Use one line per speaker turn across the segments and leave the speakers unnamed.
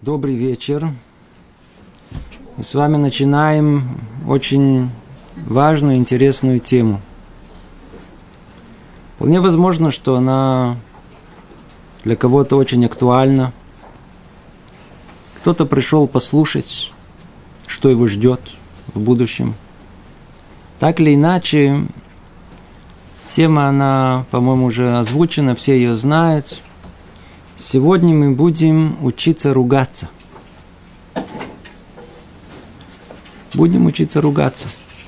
Добрый вечер. Мы с вами начинаем очень важную, интересную тему. Вполне возможно, что она для кого-то очень актуальна. Кто-то пришел послушать, что его ждет в будущем. Так или иначе, тема, она, по-моему, уже озвучена, все ее знают. Сегодня мы будем учиться ругаться. Будем учиться ругаться.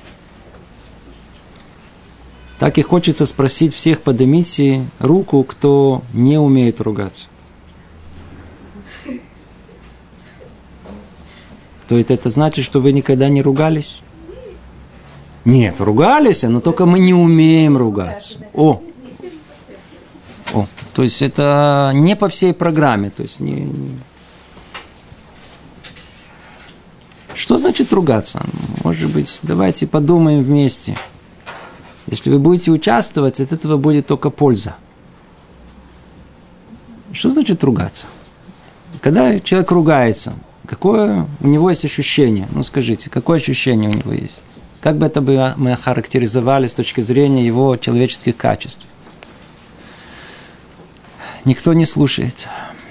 Так и хочется спросить всех, поднимите руку, кто не умеет ругаться. То есть это значит, что вы никогда не ругались? Нет, ругались, но только мы не умеем ругаться. То есть это не по всей программе. То есть Что значит ругаться? Может быть, давайте подумаем вместе. Если вы будете участвовать, от этого будет только польза. Что значит ругаться? Когда человек ругается, какое у него есть ощущение? Ну скажите, какое ощущение у него есть? Как бы это мы охарактеризовали с точки зрения его человеческих качеств? Никто не слушает.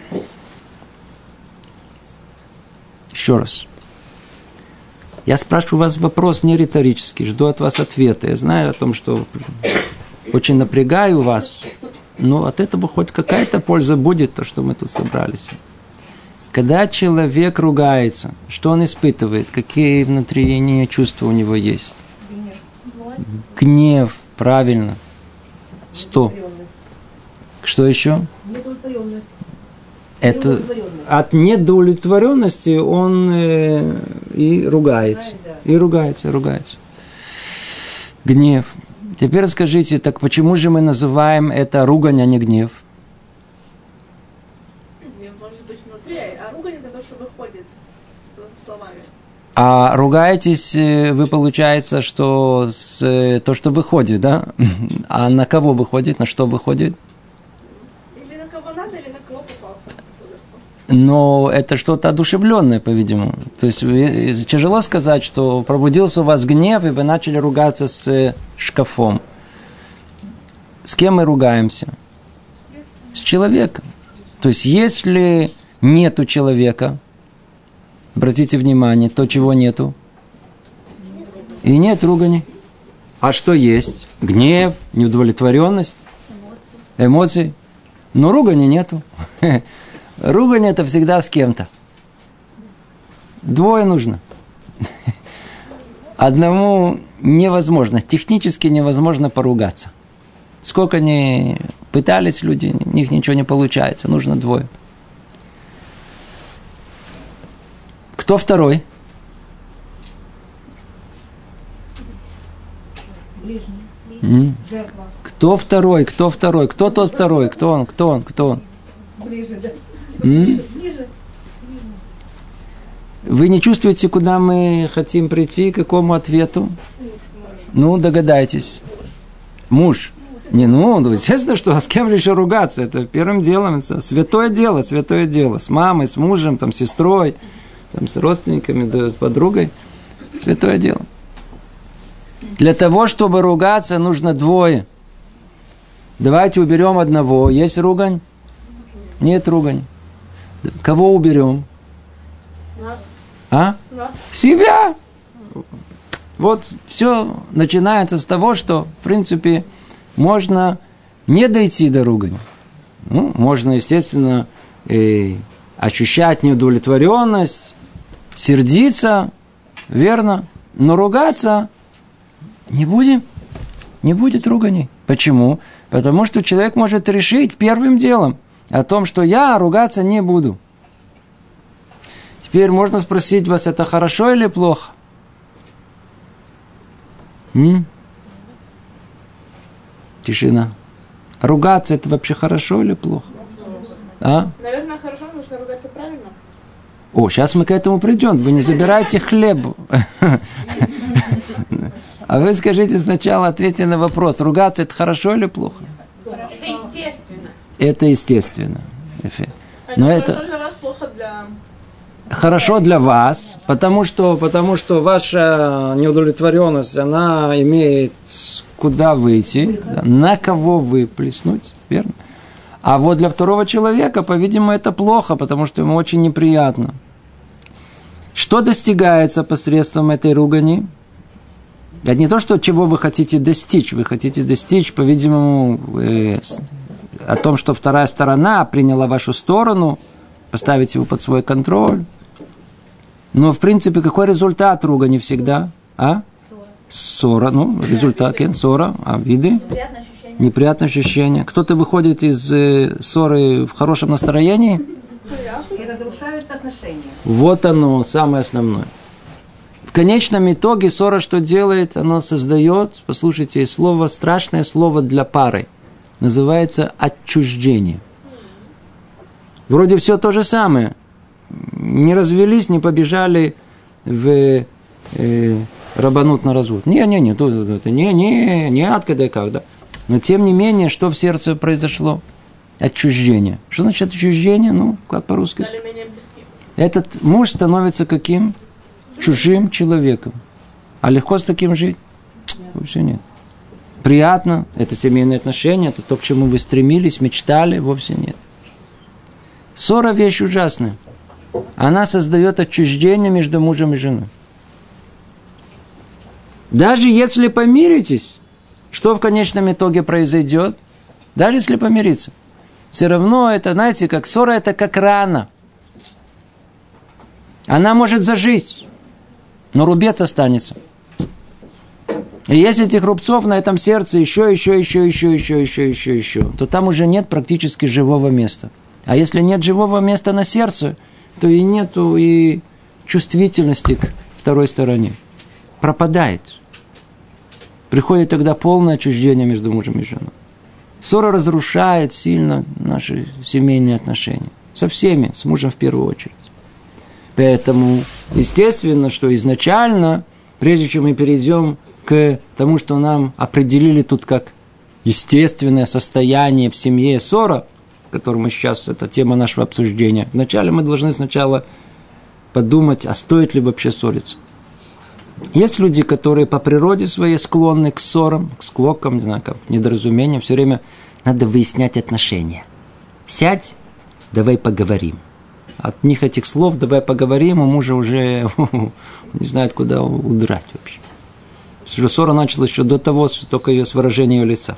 Еще раз. Я спрашиваю вас вопрос не риторический, жду от вас ответа. Я знаю о том, что очень напрягаю вас, но от этого хоть какая-то польза будет, то, что мы тут собрались. Когда человек ругается, что он испытывает, какие внутренние чувства у него есть? Гнев, правильно. 100. Что еще? Недовлетворенность. Это от недовлетворенности он и ругается. И ругается. Гнев. Теперь расскажите, так почему же мы называем это ругань, а не гнев?
Гнев может быть внутри, а ругань это то, что выходит со словами.
А ругаетесь вы, получается, что то, что выходит, да? А на кого выходит, на что выходит? Но это что-то одушевленное, по-видимому. То есть тяжело сказать, что пробудился у вас гнев, и вы начали ругаться с шкафом. С кем мы ругаемся? С человеком. То есть если нету человека, обратите внимание, то чего нету? И нет ругани. А что есть? Гнев, неудовлетворенность, эмоции. Но ругани нету. Ругань – это всегда с кем-то. Двое нужно. Одному невозможно, технически невозможно поругаться. Сколько ни пытались люди, у них ничего не получается, нужно двое. Кто второй? Кто второй? Кто тот второй? Кто он?
Ближе, да.
Вы не чувствуете, куда мы хотим прийти, к какому ответу? Ну, догадайтесь. Муж. Естественно, что с кем же еще ругаться? Это первым делом, это святое дело. С мамой, с мужем, с сестрой, с родственниками, с подругой. Святое дело. Для того, чтобы ругаться, нужно двое. Давайте уберем одного. Есть ругань? Нет ругань. Кого уберем?
Нас.
Нас. Себя. Вот все начинается с того, что, в принципе, можно не дойти до ругани. Можно, естественно, ощущать неудовлетворенность, сердиться, верно, но ругаться не будем. Не будет ругани. Почему? Потому что человек может решить первым делом о том, что я ругаться не буду. Теперь можно спросить вас, это хорошо или плохо? Тишина. Ругаться это вообще хорошо или плохо?
Наверное, хорошо, потому что ругаться правильно.
Сейчас мы к этому придем. Вы не забирайте хлеб. А вы скажите сначала, ответьте на вопрос. Ругаться это хорошо или плохо?
Это естественно.
Это естественно. Но
это хорошо для вас, плохо для
хорошо для вас, потому что ваша неудовлетворенность, она имеет куда выйти, да, на кого выплеснуть, верно? А вот для второго человека, по-видимому, это плохо, потому что ему очень неприятно. Что достигается посредством этой ругани? Это не то, что чего вы хотите достичь. Вы хотите достичь, по-видимому, о том, что вторая сторона приняла вашу сторону, поставить его под свой контроль. Но, в принципе, какой результат ругани всегда? Ссора. Ну, результат, ссора. А виды? Неприятное ощущение. Кто-то выходит из ссоры в хорошем настроении.
И разрушаются отношения.
Вот оно, самое основное. В конечном итоге ссора что делает? Оно создает, послушайте, слово, страшное слово для пары. Называется отчуждение. Вроде все то же самое. Не развелись, не побежали в рабанут на развод. Не, откуда и когда. Но тем не менее, что в сердце произошло? Отчуждение. Что значит отчуждение? Ну, как по-русски? Этот муж становится каким? Чужим человеком. А легко с таким жить? Вообще нет. Приятно, это семейные отношения, это то, к чему вы стремились, мечтали, вовсе нет. Ссора – вещь ужасная. Она создает отчуждение между мужем и женой. Даже если помиритесь, что в конечном итоге произойдет? Даже если помириться. Все равно это, знаете, как ссора, это как рана. Она может зажить, но рубец останется. И если этих рубцов на этом сердце еще, то там уже нет практически живого места. А если нет живого места на сердце, то и нету и чувствительности к второй стороне. Пропадает. Приходит тогда полное отчуждение между мужем и женой. Ссора разрушает сильно наши семейные отношения. Со всеми, с мужем в первую очередь. Поэтому, естественно, что изначально, прежде чем мы перейдем к тому, что нам определили тут как естественное состояние в семье ссора, которую мы сейчас, это тема нашего обсуждения, вначале мы должны сначала подумать, а стоит ли вообще ссориться. Есть люди, которые по природе своей склонны к ссорам, к склокам, не знаю, как, недоразумениям. Все время надо выяснять отношения. Сядь, давай поговорим. От них этих слов давай поговорим, у мужа уже не знает, куда удрать вообще. Потому что ссора началась еще до того, только ее с выражения ее лица.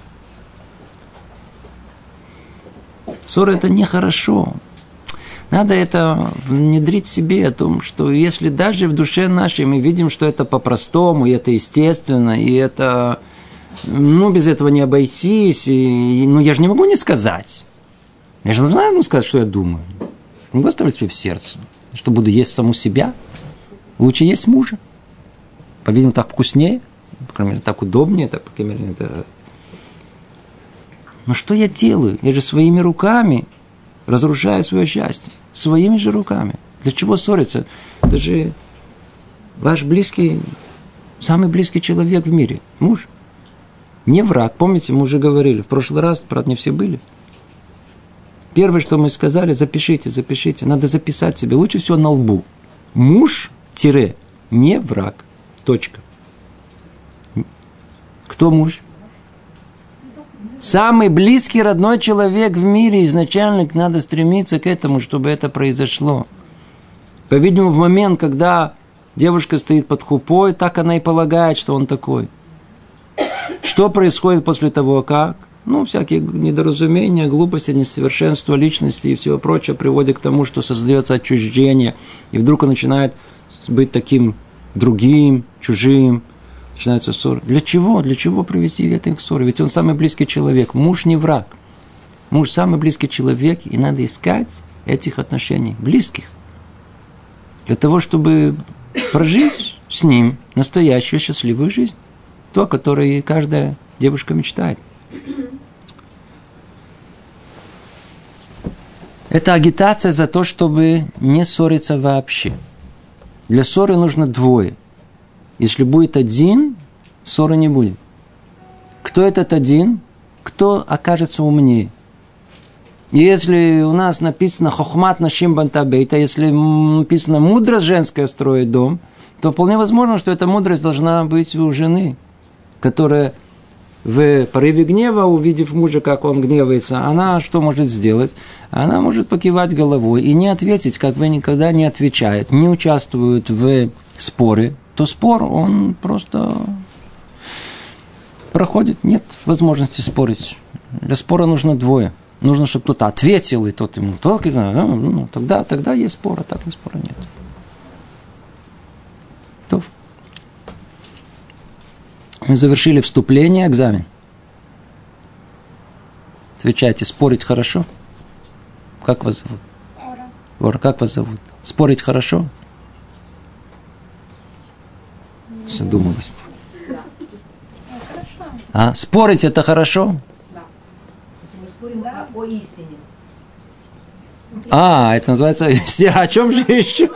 Ссора – это нехорошо. Надо это внедрить в себе, о том, что если даже в душе нашей мы видим, что это по-простому, и это естественно, и это, без этого не обойтись, я же не могу не сказать. Я же должна сказать, что я думаю. Не могу оставить себе в сердце. Что буду есть саму себя? Лучше есть мужа. По-видимому, так вкуснее, по крайней мере, так удобнее, так, по крайней мере, это... Но что я делаю? Я же своими руками разрушаю свое счастье. Своими же руками. Для чего ссориться? Это же ваш близкий, самый близкий человек в мире. Муж. Не враг. Помните, мы уже говорили. В прошлый раз, правда, не все были. Первое, что мы сказали, запишите. Надо записать себе. Лучше всего на лбу. Муж, не враг. Точка. Кто муж? Самый близкий родной человек в мире. Изначально надо стремиться к этому, чтобы это произошло. По-видимому, в момент, когда девушка стоит под хупой, так она и полагает, что он такой. Что происходит после того, как? Всякие недоразумения, глупости, несовершенство личности и всего прочего приводят к тому, что создается отчуждение. И вдруг он начинает быть таким другим, чужим. Начинается ссора. Для чего? Для чего привести это к ссоре? Ведь он самый близкий человек. Муж не враг. Муж самый близкий человек, и надо искать этих отношений близких. Для того, чтобы прожить с ним настоящую счастливую жизнь. То, о которой каждая девушка мечтает. Это агитация за то, чтобы не ссориться вообще. Для ссоры нужно двое. Если будет один, ссоры не будет. Кто этот один? Кто окажется умнее? Если у нас написано «хохмат нашим бантабейта», если написано «мудрость женская строит дом», то вполне возможно, что эта мудрость должна быть у жены, которая в порыве гнева, увидев мужа, как он гневается, она что может сделать? Она может покивать головой и не ответить, как вы никогда не отвечает, не участвуют в споре, то спор, он просто проходит, нет возможности спорить. Для спора нужно двое. Нужно, чтобы кто-то ответил, и тот ему только, тогда есть спор, а так спора нет. То. Мы завершили вступление, экзамен. Отвечайте, спорить хорошо? Как вас зовут? Ора, как вас зовут? Спорить хорошо? Задумалась. А, спорить это хорошо?
О истине.
Это называется истина. О чем же еще?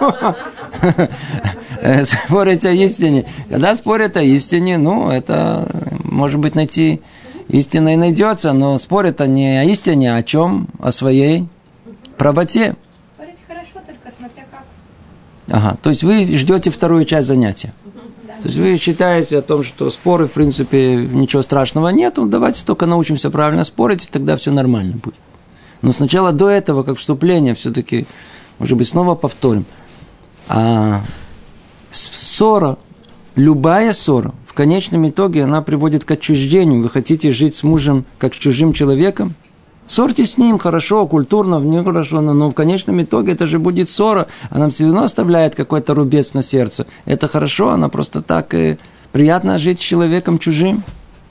Спорить о истине. Когда спорят о истине, это, может быть, найти истина и найдется, но спорят не о истине, а о чем? О своей правоте.
Спорить хорошо, только смотря как.
То есть вы ждете вторую часть занятия. То есть вы считаете о том, что споры, в принципе, ничего страшного нету, давайте только научимся правильно спорить, и тогда все нормально будет. Но сначала до этого, как вступление, все-таки, может быть, снова повторим. Ссора, любая ссора, в конечном итоге она приводит к отчуждению. Вы хотите жить с мужем как с чужим человеком? Ссорьтесь с ним хорошо, культурно, нехорошо, но в конечном итоге это же будет ссора. Она все равно оставляет какой-то рубец на сердце. Это хорошо, она просто так приятно жить с человеком чужим.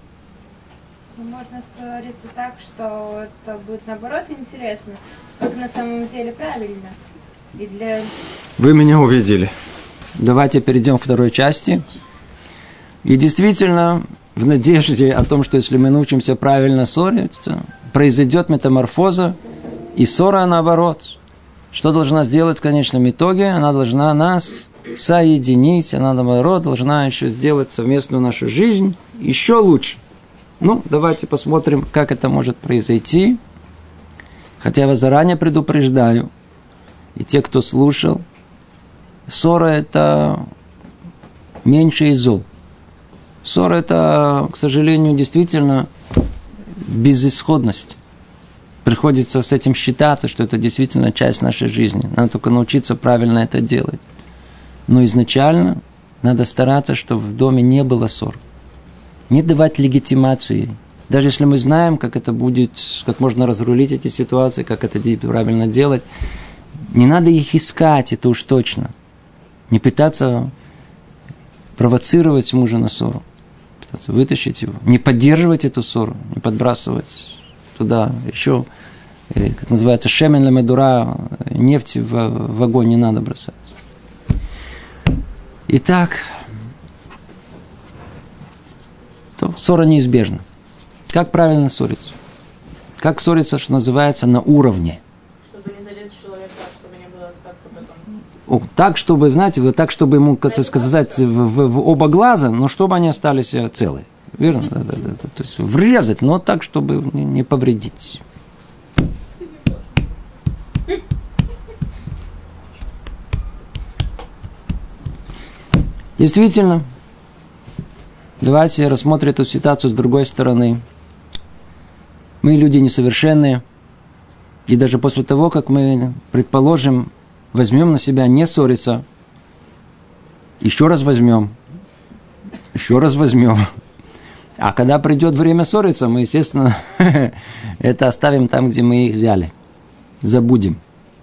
Можно ссориться так, что это будет наоборот интересно, как на самом деле правильно.
Вы меня увидели. Давайте перейдем к второй части. И действительно, в надежде о том, что если мы научимся правильно ссориться, произойдет метаморфоза, и ссора наоборот. Что должна сделать в конечном итоге? Она должна нас соединить, она наоборот должна еще сделать совместную нашу жизнь еще лучше. Давайте посмотрим, как это может произойти. Хотя я вас заранее предупреждаю, и те, кто слушал, ссора – это меньше из зол. Ссора – это, к сожалению, действительно безысходность. Приходится с этим считаться, что это действительно часть нашей жизни. Надо только научиться правильно это делать. Но изначально надо стараться, чтобы в доме не было ссор. Не давать легитимацию ей. Даже если мы знаем, как это будет, как можно разрулить эти ситуации, как это правильно делать, не надо их искать, это уж точно. Не пытаться провоцировать мужа на ссору. Пытаться вытащить его. Не поддерживать эту ссору, не подбрасывать туда еще, как называется, шемен ля медура, нефть в огонь не надо бросать. Итак, то ссора неизбежна. Как правильно ссориться? Как ссориться, что называется, на уровне?
Чтобы не задеть человека, чтобы не было остатка потом.
Так, чтобы, знаете, так, чтобы ему, как сказать, в оба глаза, но чтобы они остались целые. Верно? Да. То есть врезать, но так, чтобы не повредить. Действительно, давайте рассмотрим эту ситуацию с другой стороны. Мы люди несовершенные, и даже после того, как мы, предположим, возьмем на себя не ссориться, еще раз возьмем. А когда придет время ссориться, мы, естественно, это оставим там, где мы их взяли. Забудем.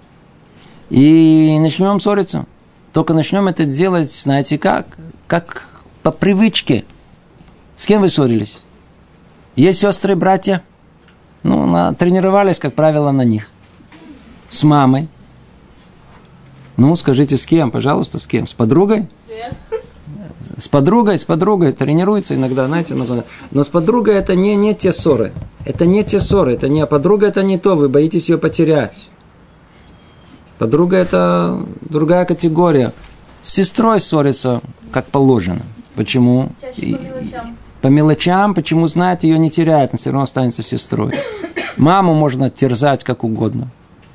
И начнем ссориться. Только начнем это делать, знаете как? Как по привычке. С кем вы ссорились? Есть сестры, братья? Тренировались, как правило, на них. С мамой. Скажите, с кем? Пожалуйста, с кем? С подругой? С подругой тренируется иногда, знаете, но с подругой это не те ссоры. Это не подруга, это не то, вы боитесь ее потерять. Подруга это другая категория. С сестрой ссориться как положено. Почему?
Чаще по мелочам.
По мелочам, почему знает, ее не теряет, но все равно останется сестрой. Маму можно терзать как угодно.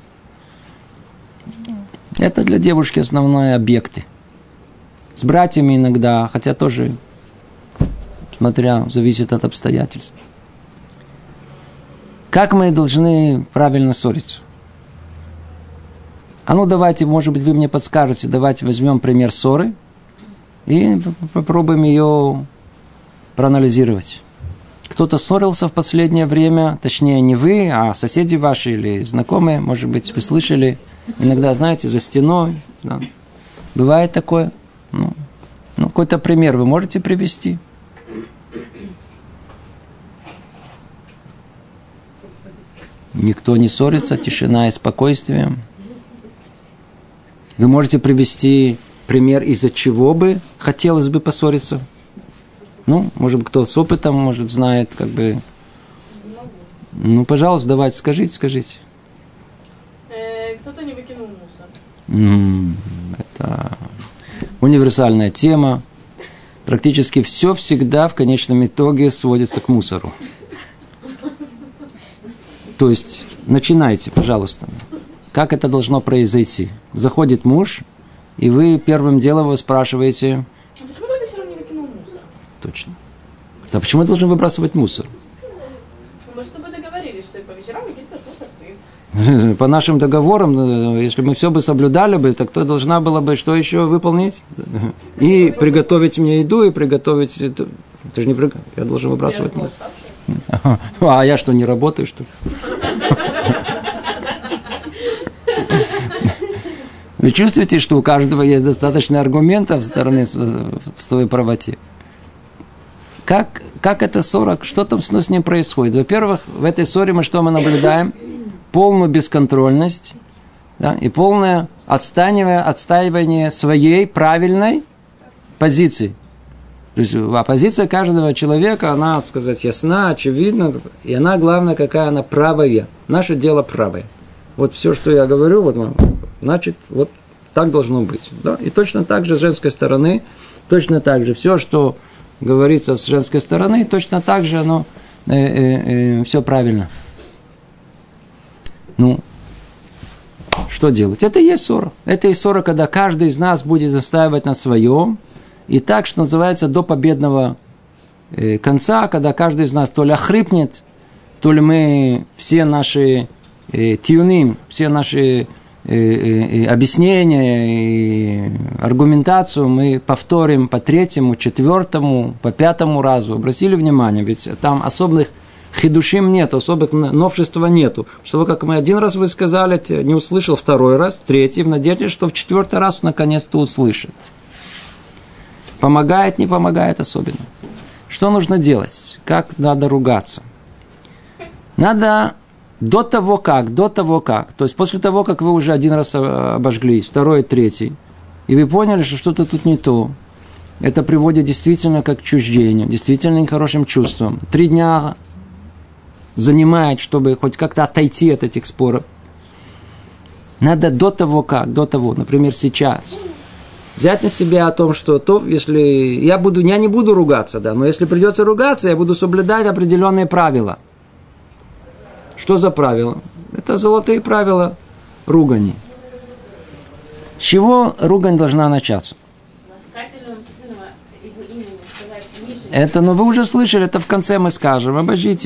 Это для девушки основные объекты. С братьями иногда, хотя тоже, смотря, зависит от обстоятельств. Как мы должны правильно ссориться? А ну давайте, может быть, вы мне подскажете, давайте возьмем пример ссоры и попробуем ее проанализировать. Кто-то ссорился в последнее время, точнее не вы, а соседи ваши или знакомые, может быть, вы слышали, иногда, знаете, за стеной. Да. Бывает такое. Ну, какой-то пример вы можете привести? Никто не ссорится, тишина и спокойствие. Вы можете привести пример, из-за чего бы хотелось бы поссориться? Ну, может быть, кто с опытом, может, знает, как бы... Ну, пожалуйста, давайте, скажите.
Кто-то не выкинул мусор.
Это универсальная тема. Практически все всегда в конечном итоге сводится к мусору. То есть, начинайте, пожалуйста. Как это должно произойти? Заходит муж, и вы первым делом его спрашиваете...
А почему ты вечером не выкинул мусор?
Точно. А почему я должен выбрасывать мусор?
Мы с тобой договорились, что по вечерам выкидываешь мусор ты.
По нашим договорам, если мы все бы соблюдали бы, так то должна была бы что еще выполнить? И приготовить мне еду, и приготовить... Ты же не приготовить. Я должен выбрасывать мусор. А я что, не работаю, что ли? Вы чувствуете, что у каждого есть достаточно аргументов в стороны в своей правоте? Как эта ссора, что там с ним происходит? Во-первых, в этой ссоре мы наблюдаем? Полную бесконтрольность, да, и полное отстаивание своей правильной позиции. То есть позиция каждого человека, она, сказать, ясна, очевидна, и она, главное, какая она правая. Наше дело правое. Вот все, что я говорю, вот, значит, вот так должно быть. Да? И точно так же с женской стороны, точно так же все, что говорится с женской стороны, точно так же оно все правильно. Ну, что делать? Это и есть ссора. Это и ссора, когда каждый из нас будет настаивать на своем, и так, что называется, до победного конца, когда каждый из нас то ли охрипнет, то ли мы все наши тюним, все наши объяснения и аргументацию мы повторим по третьему, четвертому, по пятому разу. Обратили внимание, ведь там особых хидушим нет, особых новшества нету. Что как мы один раз вы сказали, не услышал второй раз, третий, в надежде, что в четвертый раз он наконец-то услышит. Помогает, не помогает особенно. Что нужно делать? Как надо ругаться? Надо до того как, то есть после того, как вы уже один раз обожглись, второй, третий, и вы поняли, что что-то тут не то, это приводит действительно к отчуждению, действительно нехорошим чувствам. 3 дня занимает, чтобы хоть как-то отойти от этих споров. Надо до того, например, сейчас, взять на себя о том, что то, если я не буду ругаться, да, но если придется ругаться, я буду соблюдать определенные правила. Что за правила? Это золотые правила ругани. С чего ругань должна начаться? Это, вы уже слышали, это в конце мы скажем. Обождите.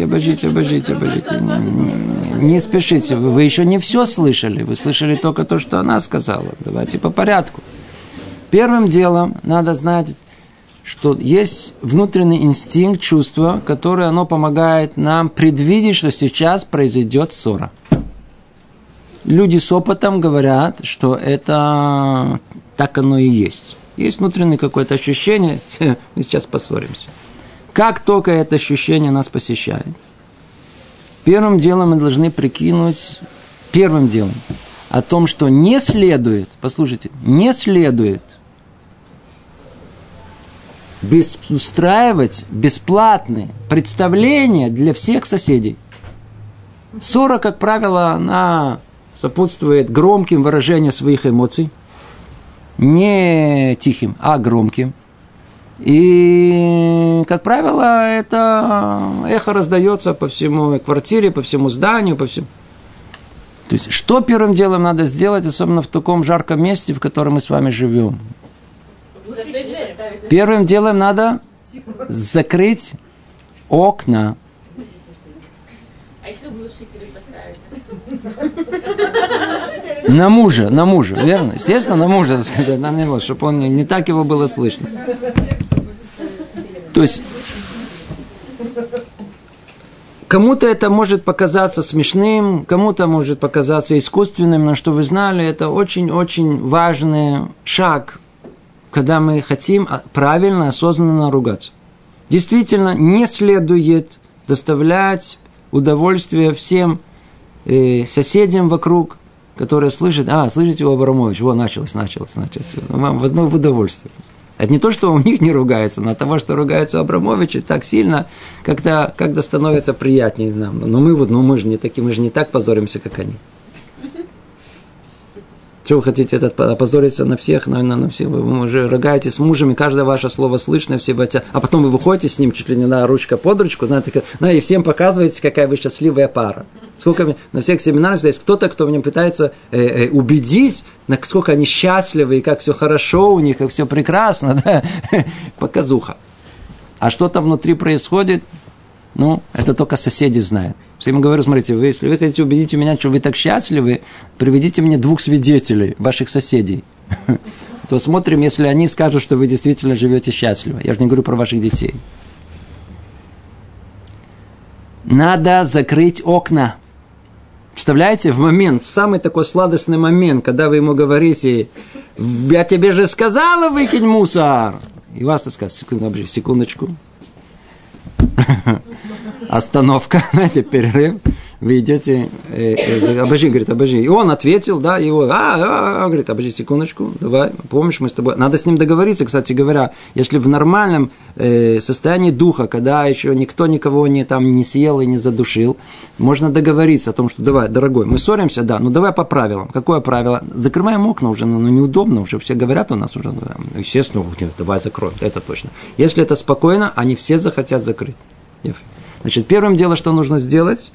Не спешите, вы еще не все слышали. Вы слышали только то, что она сказала. Давайте по порядку. Первым делом надо знать, что есть внутренний инстинкт, чувство, которое оно помогает нам предвидеть, что сейчас произойдет ссора. Люди с опытом говорят, что это так оно и есть. Есть внутреннее какое-то ощущение, мы сейчас поссоримся. Как только это ощущение нас посещает, первым делом мы должны прикинуть, о том, что не следует устраивать бесплатные представления для всех соседей. Ссора, как правило, она сопутствует громким выражениям своих эмоций, не тихим, а громким. И, как правило, это эхо раздается по всему квартире, по всему зданию, по всему. То есть, что первым делом надо сделать, особенно в таком жарком месте, в котором мы с вами живем? Первым делом надо закрыть окна.
А если глушители поставить?
На мужа, верно? Естественно, на мужа, так сказать, на него, чтобы он не так его было слышно. То есть, кому-то это может показаться смешным, кому-то может показаться искусственным, но что вы знали, это очень-очень важный шаг, когда мы хотим правильно, осознанно ругаться. Действительно, не следует доставлять удовольствие всем соседям вокруг, которые слышат, слышите, у Абрамовича, началось. Вам в одно удовольствие. Это не то, что у них не ругается, но от того, что ругаются Абрамовичи так сильно, когда становится приятнее нам. Но мы же не такие, мы же не так позоримся, как они. Что вы хотите опозориться на всех, на всех? Вы уже ругаетесь с мужем, и каждое ваше слово слышно, все батя. А потом вы выходите с ним чуть ли не на ручка под ручку, и всем показываете, какая вы счастливая пара. Сколько на всех семинарах есть кто-то, кто меня пытается убедить, насколько они счастливы, и как все хорошо у них, как все прекрасно, да? Показуха. А что там внутри происходит, это только соседи знают. Я ему говорю, смотрите, если вы хотите убедить меня, что вы так счастливы, приведите мне 2 свидетелей, ваших соседей. То смотрим, если они скажут, что вы действительно живете счастливо. Я же не говорю про ваших детей. Надо закрыть окна. Представляете, в самый такой сладостный момент, когда вы ему говорите, я тебе же сказала, выкинь мусор. И вас так сказать, секундочку. Остановка, знаете, перерыв. Вы идете, обожди. И он ответил, да, говорит, обожди секундочку, давай, помнишь, мы с тобой. Надо с ним договориться, кстати говоря, если в нормальном состоянии духа, когда еще никто никого не съел и не задушил, можно договориться о том, что давай, дорогой, мы ссоримся, да, давай по правилам. Какое правило? Закрываем окна уже, неудобно уже, все говорят у нас уже, естественно, давай закроем, это точно. Если это спокойно, они все захотят закрыть. Значит, первым делом, что нужно сделать,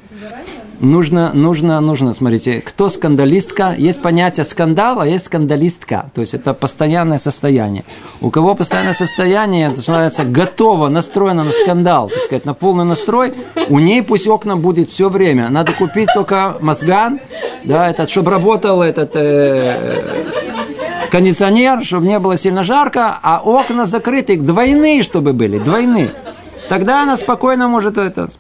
нужно, смотрите, кто скандалистка, есть понятие скандал, а есть скандалистка, то есть это постоянное состояние. У кого постоянное состояние, это называется готово, настроено на скандал, так сказать, на полный настрой, у ней пусть окна будет все время, надо купить только мозган, да, чтобы работал этот кондиционер, чтобы не было сильно жарко, а окна закрыты, двойные, чтобы были, двойные. Тогда она спокойно может.
Я имею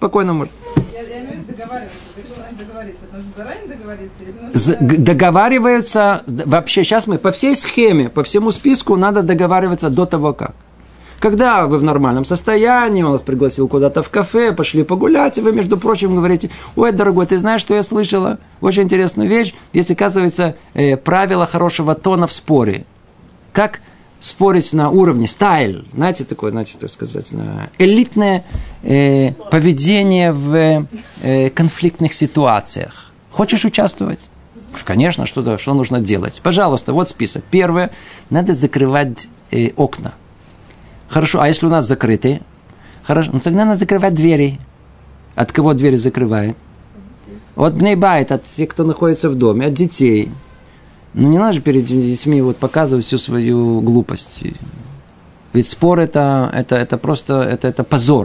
в виду договариваться. Ты что, договориться? Это нужно заранее договориться?
Договариваются, вообще, сейчас мы по всей схеме, по всему списку надо договариваться до того, как. Когда вы в нормальном состоянии, он вас пригласил куда-то в кафе, пошли погулять, и вы, между прочим, говорите, ой, дорогой, ты знаешь, что я слышала? Очень интересную вещь. Здесь, оказывается, правило хорошего тона в споре. Как спорить на уровне, стайл, знаете, такое, так сказать, элитное поведение в конфликтных ситуациях. Хочешь участвовать? Конечно, что нужно делать? Пожалуйста, вот список. Первое, надо закрывать окна. Хорошо, а если у нас закрыты? Хорошо, тогда надо закрывать двери. От кого двери закрывают? От бней-байт, от тех, кто находится в доме, от детей. Не надо же перед детьми показывать всю свою глупость. Ведь спор это просто это позор.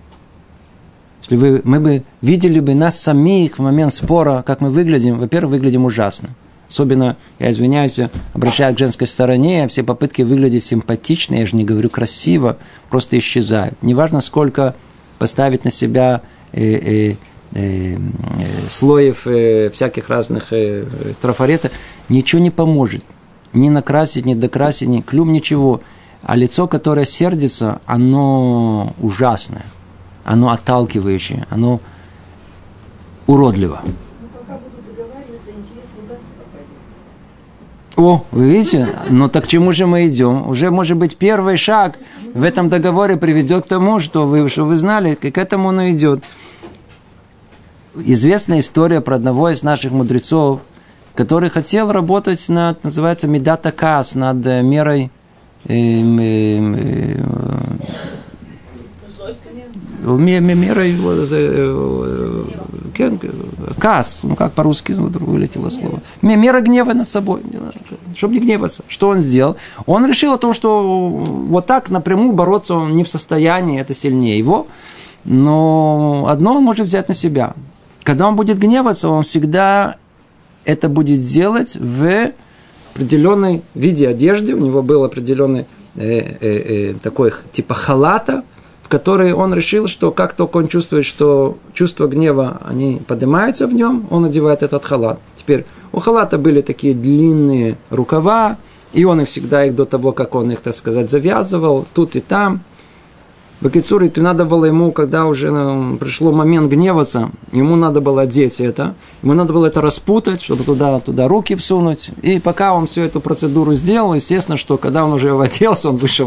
Если мы бы видели нас самих в момент спора, как мы выглядим, во-первых, выглядим ужасно. Особенно, я извиняюсь, обращаясь к женской стороне, все попытки выглядеть симпатично, я же не говорю красиво, просто исчезают. Неважно, сколько поставить на себя слоев всяких разных трафаретов, ничего не поможет. Ни накрасить, ни докрасить, ни клюм, ничего. А лицо, которое сердится, оно ужасное, оно отталкивающее, оно уродливо.
Пока будут договариваться, интерес ругаться пропадет.
О, вы видите? Ну так к чему же мы идем? Уже, может быть, первый шаг в этом договоре приведет к тому, что вы знали, к этому оно идет. Известная история про одного из наших мудрецов, который хотел работать над, называется, медата каас, над мерой мера его кас, ну как по-русски вылетело слово. Мера гнева над собой, чтобы не гневаться. Что он сделал? Он решил о том, что вот так напрямую бороться он не в состоянии, это сильнее его. Но одно он может взять на себя. Когда он будет гневаться, он всегда это будет делать в определенной виде одежды. У него был определенный такой типа халата, в который он решил, что как только он чувствует, что чувства гнева, они поднимаются в нем, он надевает этот халат. Теперь у халата были такие длинные рукава, и он их всегда до того, как он их, так сказать, завязывал, тут и там. Бакицури, надо было ему, когда уже пришло момент гневаться, ему надо было одеть это, ему надо было это распутать, чтобы туда руки всунуть. И пока он всю эту процедуру сделал, естественно, что когда он уже оделся, он вышел,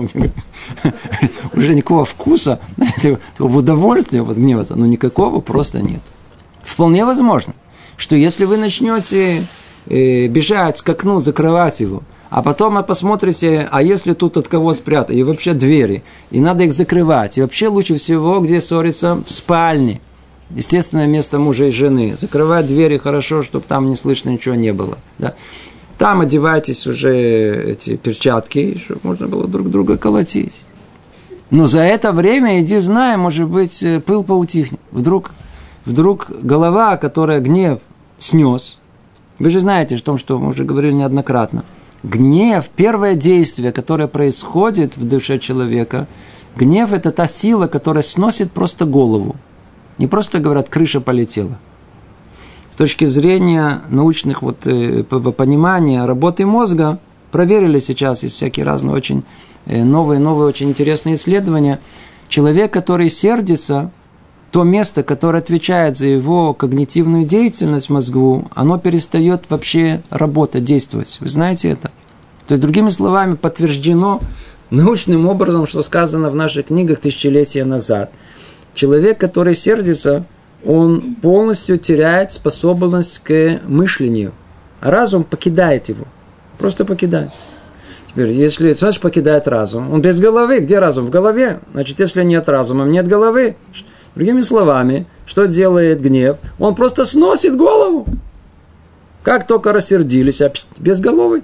уже никакого вкуса, в удовольствие гневаться, но никакого просто нет. Вполне возможно, что если вы начнете бежать к окну, закрывать его, а потом посмотрите, а если тут от кого спрятать, и вообще двери, и надо их закрывать, и вообще лучше всего, где ссориться, в спальне, естественное место мужа и жены, закрывать двери хорошо, чтобы там не слышно ничего не было, да? Там одевайтесь уже эти перчатки, чтобы можно было друг друга колотить. Но за это время, иди знай, может быть, пыл поутихнет. Вдруг голова, которая гнев снес, вы же знаете о том, что мы уже говорили неоднократно, гнев, первое действие, которое происходит в душе человека, гнев – это та сила, которая сносит просто голову. Не просто, говорят, крыша полетела. С точки зрения научных понимания работы мозга, проверили сейчас, есть всякие разные очень новые очень интересные исследования. Человек, который сердится, то место, которое отвечает за его когнитивную деятельность в мозгу, оно перестает вообще работать, действовать. Вы знаете это? То есть, другими словами, подтверждено научным образом, что сказано в наших книгах тысячелетия назад. Человек, который сердится, он полностью теряет способность к мышлению. А разум покидает его. Просто покидает. Теперь, если, значит, покидает разум, он без головы. Где разум? В голове. Значит, если нет разума, нет головы. Другими словами, что делает гнев? Он просто сносит голову. Как только рассердились, без головы.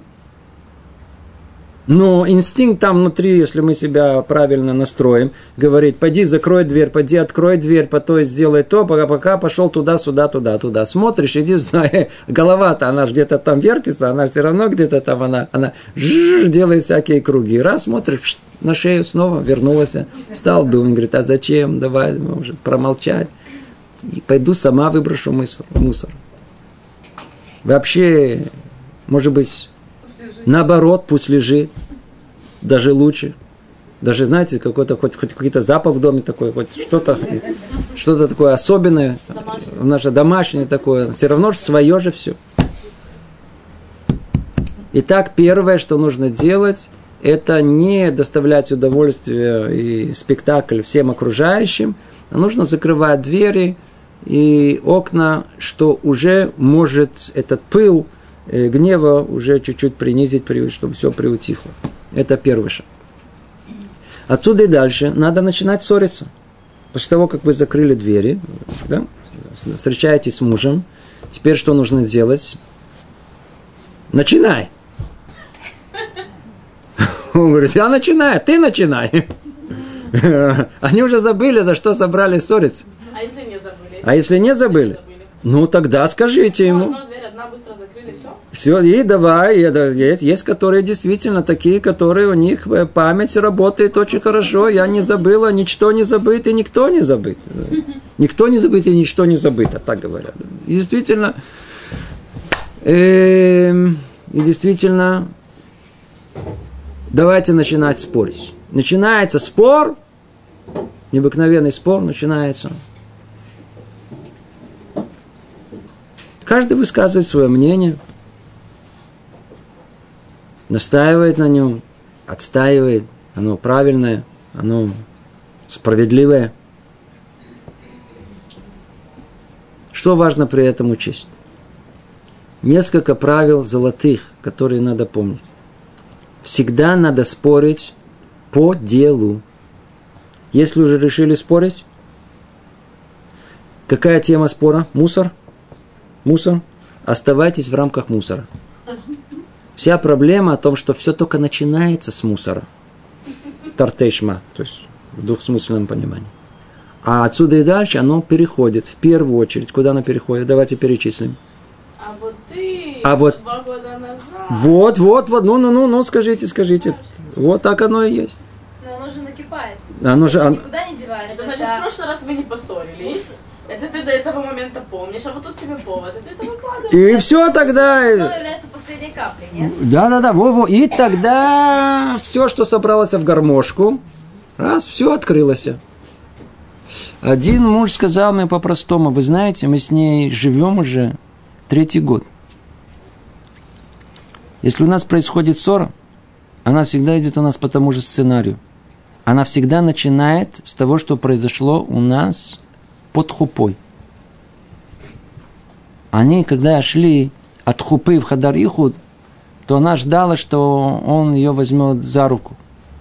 Но инстинкт там внутри, если мы себя правильно настроим, говорит, пойди закрой дверь, пойди открой дверь, потом сделай то, пока пошел туда-сюда, туда-туда. Смотришь, иди, знай, голова-то, она же где-то там вертится, она же все равно где-то там, она делает всякие круги. Раз, смотришь, на шею снова вернулась, стал думать, говорит, а зачем, давай, может, промолчать. И пойду сама выброшу мусор. Вообще, может быть, наоборот, пусть лежит, даже лучше. Даже, знаете, какой-то, хоть какой-то запах в доме такой, хоть что-то такое особенное, наше домашнее такое, все равно же свое же все. Итак, первое, что нужно делать, это не доставлять удовольствие и спектакль всем окружающим, а нужно закрывать двери и окна, что уже может этот пыл гнева уже чуть-чуть принизить, чтобы все приутихло. Это первый шаг. Отсюда и дальше надо начинать ссориться. После того, как вы закрыли двери, да, встречаетесь с мужем, теперь что нужно делать? Начинай! Он говорит, я начинаю, ты начинай. Они уже забыли, за что собрались ссориться.
А если не забыли?
А если не забыли? Ну, тогда скажите ему.
Одна быстро закрыли, все?
Все, и давай, есть, которые действительно такие, которые у них память работает очень хорошо. Я не забыла, ничто не забыто, и никто не забыт. Никто не забыт, и ничто не забыто, так говорят. И действительно, давайте начинать спорить. Начинается спор, необыкновенный спор начинается. Каждый высказывает свое мнение, настаивает на нем, отстаивает, оно правильное, оно справедливое. Что важно при этом учесть? Несколько правил золотых, которые надо помнить. Всегда надо спорить по делу. Если уже решили спорить, какая тема спора? Мусор? Мусор? Оставайтесь в рамках мусора. Вся проблема о том, что все только начинается с мусора. Тартешма, то есть в двухсмысленном понимании. А отсюда и дальше оно переходит. В первую очередь, куда оно переходит? Давайте перечислим.
А вот ты
2
года назад.
Вот, ну, скажите. Вот так оно и есть.
Но оно же накипает.
Оно же...
Никуда не девается.
Это значит, в прошлый раз вы не поссорились. Это ты до этого момента помнишь, а вот тут тебе повод, и ты это выкладываешь.
И все тогда...
Оно является последней каплей, нет?
Да, во. И тогда все, что собралось в гармошку, раз, все открылось. Один муж сказал мне по-простому: вы знаете, мы с ней живем уже 3-й год. Если у нас происходит ссора, она всегда идет у нас по тому же сценарию. Она всегда начинает с того, что произошло у нас под хупой. Они, когда шли от хупы в Хадар Ихуд, то она ждала, что он ее возьмет за руку.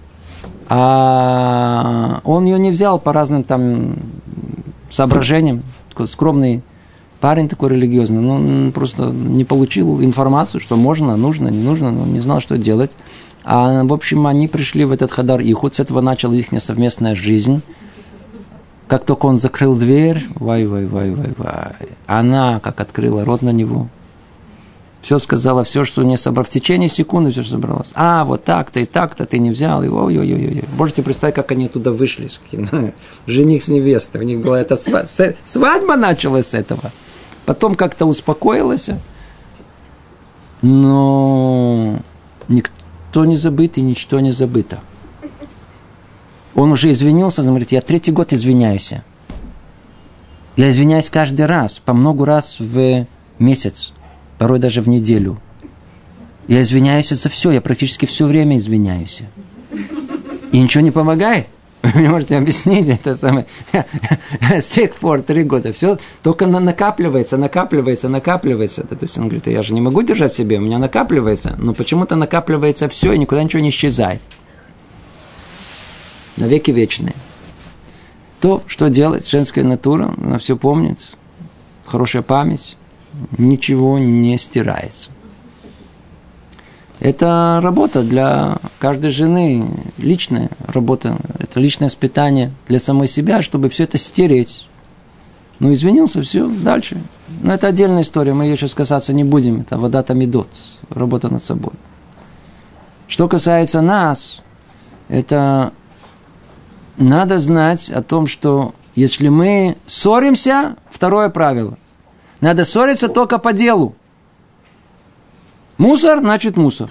А он ее не взял по разным там соображениям. Такой скромный парень, такой религиозный. Но он просто не получил информацию, что можно, нужно, не нужно. Он не знал, что делать. А, в общем, они пришли в этот Хадар Ихуд. С этого началась их совместная жизнь. Как только он закрыл дверь, вай. Она как открыла рот на него. Все сказала, все, что не собрала. В течение секунды все собралось. Вот так-то и так-то ты не взял. И ой. Можете представить, как они туда вышли. Жених с невестой. У них была эта свадьба началась с этого. Потом как-то успокоилась. Но никто не забыт и ничто не забыто. Он уже извинился, он говорит: я 3-й год извиняюсь. Я извиняюсь каждый раз, по много раз в месяц, порой даже в неделю. Я извиняюсь за все, я практически все время извиняюсь. И ничего не помогает. Вы мне можете объяснить это самое. С тех пор 3 года все только накапливается. То есть он говорит: я же не могу держать в себе, у меня накапливается. Но почему-то накапливается все, и никуда ничего не исчезает. Навеки вечные. То, что делать, женская натура, она все помнит, хорошая память, ничего не стирается. Это работа для каждой жены, личная работа, это личное испытание для самой себя, чтобы все это стереть. Ну, извинился, все, дальше. Но это отдельная история, мы ее сейчас касаться не будем, это водат амидот, работа над собой. Что касается нас, это... Надо знать о том, что если мы ссоримся, второе правило. Надо ссориться только по делу. Мусор, значит мусор.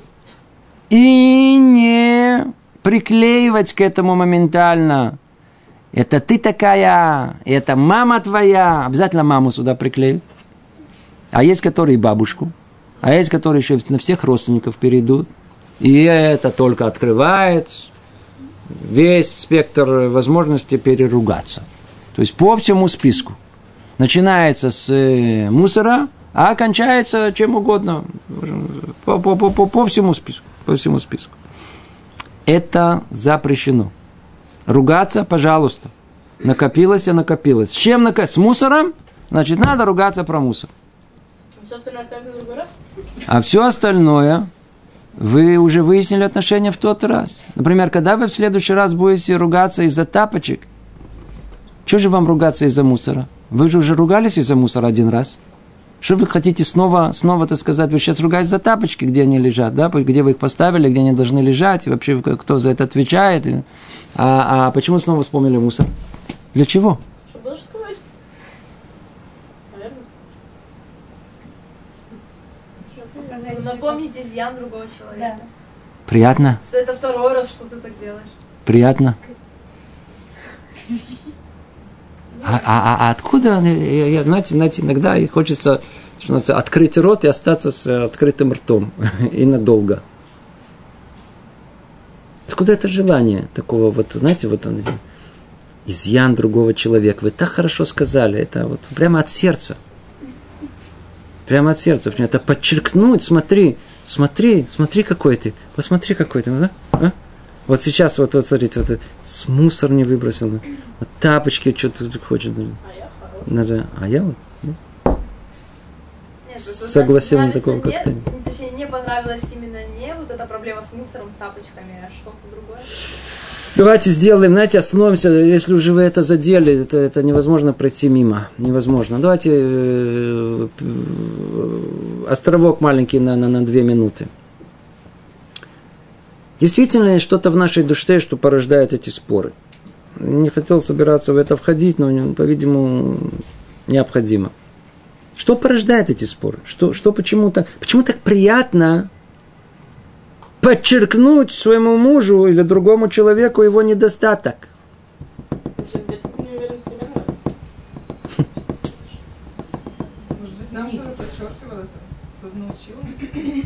И не приклеивать к этому моментально. Это ты такая, это мама твоя. Обязательно маму сюда приклеют. А есть, которые бабушку. А есть, которые еще на всех родственников перейдут. И это только открывает весь спектр возможностей переругаться. То есть по всему списку. Начинается с мусора, а кончается чем угодно. По всему списку. По всему списку. Это запрещено. Ругаться, пожалуйста. Накопилось. С чем с мусором? Значит, надо ругаться про мусор.
Все остальное оставим на другой раз?
А все остальное... Вы уже выяснили отношения в тот раз. Например, когда вы в следующий раз будете ругаться из-за тапочек, что же вам ругаться из-за мусора? Вы же уже ругались из-за мусора 1 раз. Что вы хотите снова, так сказать, вы сейчас ругаетесь за тапочки, где они лежат, да? Где вы их поставили, где они должны лежать, и вообще кто за это отвечает. А почему снова вспомнили мусор? Для чего?
Чтобы было что сказать. Наверное.
Напомните изъян другого человека. Да.
Приятно?
Что это 2-й раз, что ты так делаешь.
Приятно? А откуда, знаете, иногда хочется, что называется, открыть рот и остаться с открытым ртом и надолго. Откуда это желание такого вот, знаете, вот он, изъян другого человека? Вы так хорошо сказали, это вот прямо от сердца. Прямо от сердца. Это подчеркнуть, смотри, Смотри какой ты. Посмотри какой ты. Да? А? Вот сейчас, вот смотрите, вот, с мусор не выбросил. Вот тапочки что-то хочет. Надо. А я вот.
Нет,
согласен на такого коктейля.
Точнее, не понравилось именно не вот эта проблема с мусором, с тапочками, а что-то другое.
Давайте сделаем, знаете, остановимся, если уже вы это задели, это невозможно пройти мимо, невозможно. Давайте островок маленький на 2 минуты. Действительно, что-то в нашей душе, что порождает эти споры. Не хотел собираться в это входить, но, по-видимому, необходимо. Что порождает эти споры? Почему так приятно подчеркнуть своему мужу или другому человеку его недостаток?
Может быть, нам кто-то подчеркивал это, кто-то научил нас.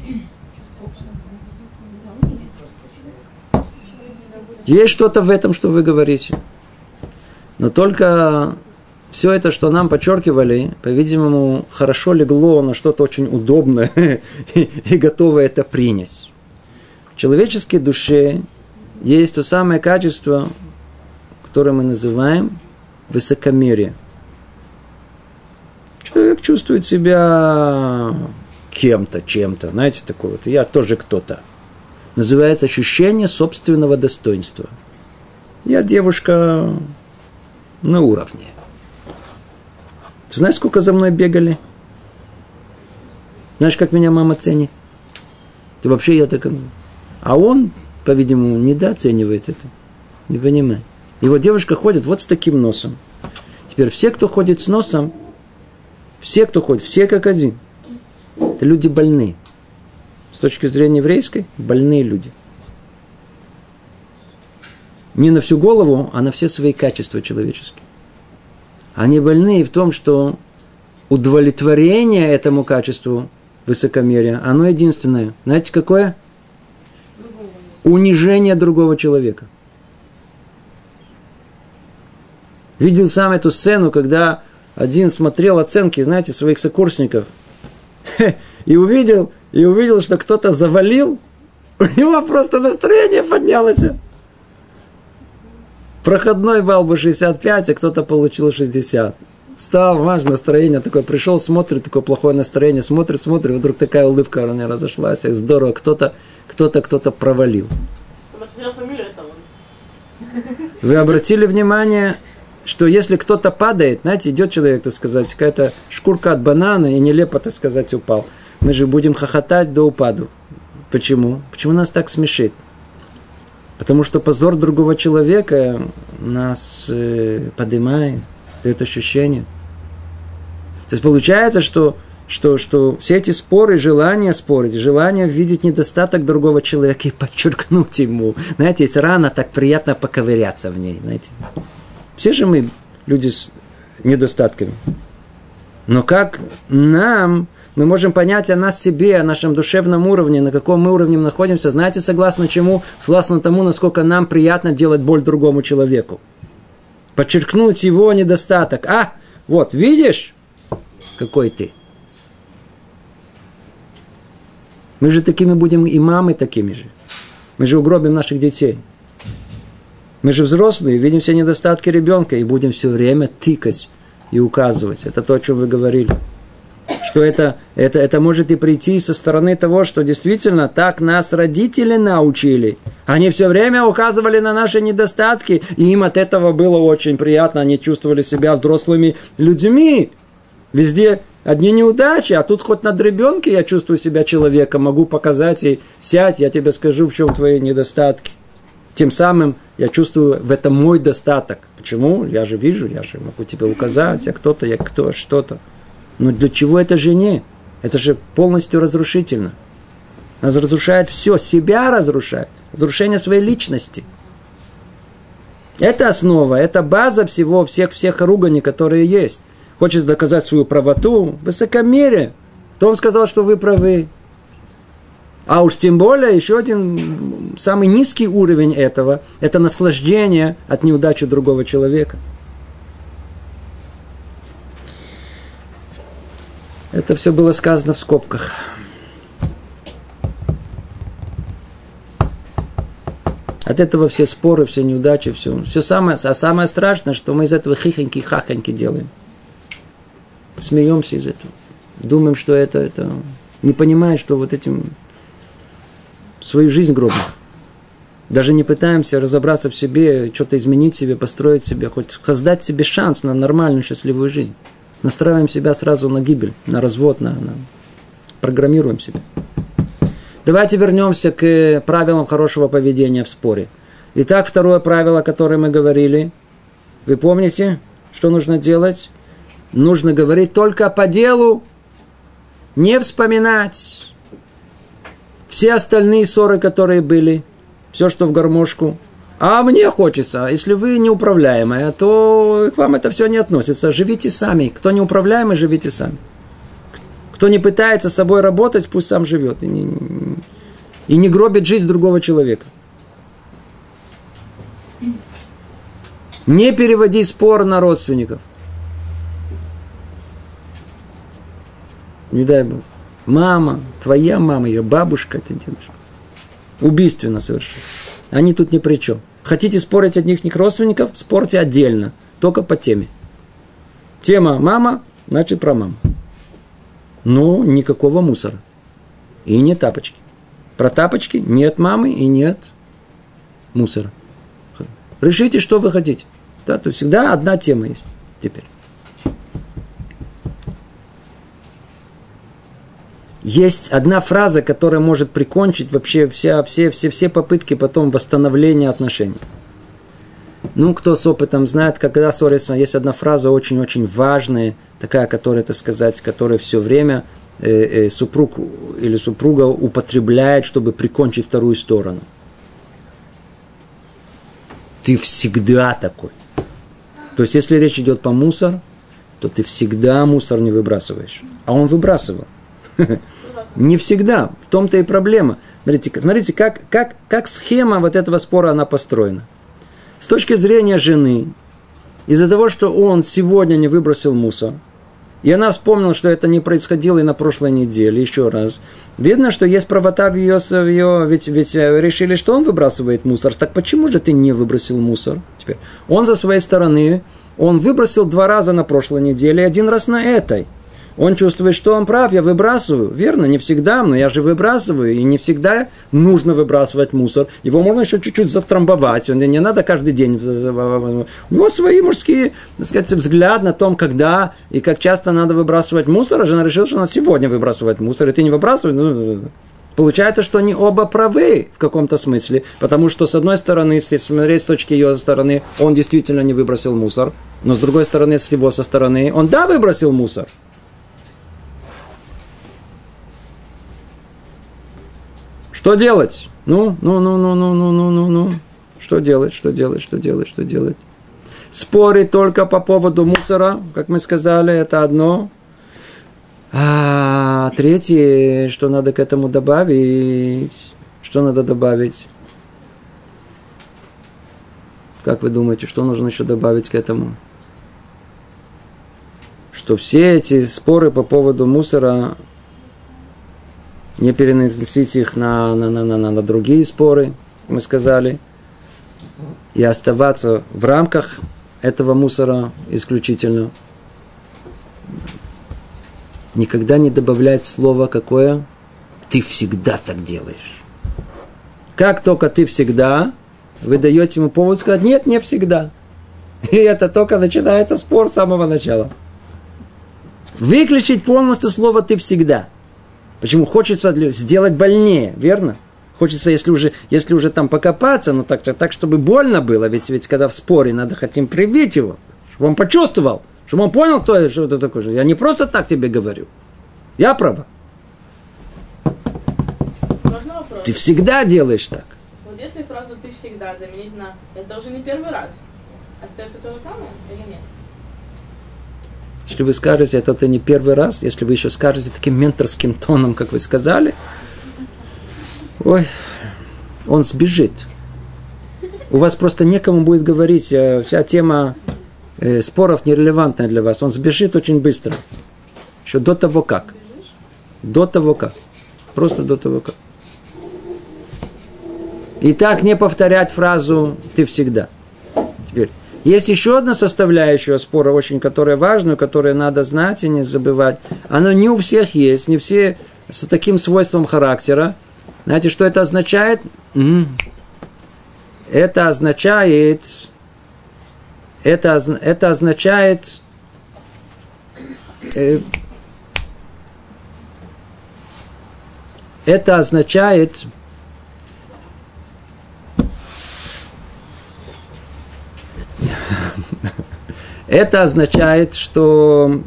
Есть что-то в этом, что вы говорите. Но только все это, что нам подчеркивали, по-видимому, хорошо легло на что-то очень удобное и готово это принять. В человеческой душе есть то самое качество, которое мы называем высокомерие. Человек чувствует себя кем-то, чем-то. Знаете, такое вот. Я тоже кто-то. Называется ощущение собственного достоинства. Я девушка на уровне. Ты знаешь, сколько за мной бегали? Знаешь, как меня мама ценит? Ты вообще я так... А он, по-видимому, недооценивает это. Не понимает. Его девушка ходит вот с таким носом. Теперь все, кто ходит с носом, все как один, это люди больные. С точки зрения еврейской, больные люди. Не на всю голову, а на все свои качества человеческие. Они больны в том, что удовлетворение этому качеству высокомерия, оно единственное. Знаете, какое? Унижение другого человека. Видел сам эту сцену, когда один смотрел оценки, знаете, своих сокурсников и увидел, что кто-то завалил, у него просто настроение поднялось. Проходной балл бы 65, а кто-то получил 60. Стал, настроение такое, пришел, смотрит, такое плохое настроение, смотрит, вдруг такая улыбка у меня разошлась, здорово, кто-то провалил.
Посмотрел фамилию, это он.
Вы обратили внимание, что если кто-то падает, знаете, идет человек, так сказать, какая-то шкурка от банана и нелепо, так сказать, упал. Мы же будем хохотать до упаду. Почему? Почему нас так смешит? Потому что позор другого человека нас поднимает, это ощущение. То есть получается, что все эти споры, желание спорить, желание видеть недостаток другого человека и подчеркнуть ему. Знаете, есть рана, так приятно поковыряться в ней. Знаете. Все же мы люди с недостатками. Но как мы можем понять о нас себе, о нашем душевном уровне, на каком мы уровне находимся. Знаете, согласно чему? Согласно тому, насколько нам приятно делать боль другому человеку. Подчеркнуть его недостаток. Вот, видишь, какой ты. Мы же такими будем, и мамы такими же. Мы же угробим наших детей. Мы же взрослые, видим все недостатки ребенка и будем все время тыкать и указывать. Это то, о чем вы говорили. Что это может и прийти со стороны того, что действительно так нас родители научили. Они все время указывали на наши недостатки, и им от этого было очень приятно. Они чувствовали себя взрослыми людьми. Везде одни неудачи, а тут хоть над ребенком я чувствую себя человеком, могу показать ей, сядь, я тебе скажу, в чем твои недостатки. Тем самым я чувствую в этом мой достаток. Почему? Я же вижу, я же могу тебе указать, я кто-то, я кто, что-то. Но для чего это жене? Это же полностью разрушительно. Нас разрушает все, себя разрушает. Разрушение своей личности. Это основа, это база всех руганий, которые есть. Хочет доказать свою правоту, высокомерие. То он сказал, что вы правы. А уж тем более, еще один самый низкий уровень этого, это наслаждение от неудачи другого человека. Это все было сказано в скобках. От этого все споры, все неудачи, все самое. А самое страшное, что мы из этого хихоньки делаем. Смеемся из этого. Думаем, что это не понимаем, что вот этим свою жизнь гробим. Даже не пытаемся разобраться в себе, что-то изменить в себе, построить себе, хоть создать себе шанс на нормальную, счастливую жизнь. Настраиваем себя сразу на гибель, на развод, программируем себя. Давайте вернемся к правилам хорошего поведения в споре. Итак, второе правило, о котором мы говорили. Вы помните, что нужно делать? Нужно говорить только по делу, не вспоминать все остальные ссоры, которые были, все, что в гармошку. А мне хочется, если вы неуправляемая, то к вам это все не относится. Живите сами. Кто неуправляемый, живите сами. Кто не пытается с собой работать, пусть сам живет. И не гробит жизнь другого человека. Не переводи спор на родственников. Не дай Бог. Мама, твоя мама, ее бабушка, это дедушка. Убийственно совершенно. Они тут ни при чем. Хотите спорить от них родственников? Спорьте отдельно. Только по теме. Тема мама, значит про маму. Но никакого мусора. И не тапочки. Про тапочки нет мамы и нет мусора. Решите, что вы хотите. Да, то всегда одна тема есть теперь. Есть одна фраза, которая может прикончить вообще все попытки потом восстановления отношений. Ну, кто с опытом знает, когда ссорятся, есть одна фраза очень-очень важная, такая, которая, так сказать, которая все время супруг или супруга употребляет, чтобы прикончить вторую сторону. Ты всегда такой. То есть, если речь идет по мусор, то ты всегда мусор не выбрасываешь. А он выбрасывал. Не всегда. В том-то и проблема. Смотрите, как схема вот этого спора она построена. С точки зрения жены, из-за того, что он сегодня не выбросил мусор, и она вспомнила, что это не происходило и на прошлой неделе, еще раз, видно, что есть правота в ее ведь решили, что он выбрасывает мусор. Так почему же ты не выбросил мусор? Теперь он со своей стороны, он выбросил 2 раза на прошлой неделе и 1 раз на этой. Он чувствует, что он прав, я выбрасываю. Верно, не всегда, но я же выбрасываю. И не всегда нужно выбрасывать мусор. Его можно еще чуть-чуть затрамбовать. Не надо каждый день. У него свои мужские, так сказать, взгляд на том, когда и как часто надо выбрасывать мусор. А жена решила, что она сегодня выбрасывает мусор. И ты не выбрасываешь. Получается, что они оба правы в каком-то смысле. Потому что, с одной стороны, если смотреть с точки ее стороны, он действительно не выбросил мусор. Но с другой стороны, с его со стороны, он да, выбросил мусор. Что делать? Ну. Что делать? Спорить только по поводу мусора, как мы сказали, это одно. А третье, что надо к этому добавить? Что надо добавить? Как вы думаете, что нужно еще добавить к этому? Что все эти споры по поводу мусора не переносить их на другие споры, мы сказали, и оставаться в рамках этого мусора исключительно. Никогда не добавлять слово какое? Ты всегда так делаешь. Как только ты всегда, вы даете ему повод сказать, нет, не всегда. И это только начинается спор с самого начала. Выключить полностью слово «ты всегда». Почему? Хочется сделать больнее, верно? Хочется, если уже там покопаться, но так, чтобы больно было. Ведь когда в споре надо хотим привить его, чтобы он почувствовал, чтобы он понял, что это такое. Я не просто так тебе говорю. Я права.
Можно вопрос?
Ты всегда делаешь так.
Вот если фразу «ты всегда» заменить на «это уже не первый раз», остается то же самое или нет?
Если вы скажете, это не первый раз, если вы еще скажете таким менторским тоном, как вы сказали, ой, он сбежит. У вас просто некому будет говорить, вся тема споров нерелевантная для вас. Он сбежит очень быстро. Еще до того как. До того как. Просто до того как. И так не повторять фразу «ты всегда». Теперь, есть еще одна составляющая спора, очень которая важная, которую надо знать и не забывать. Она не у всех есть, не все с таким свойством характера. Знаете, что это означает? Это означает, что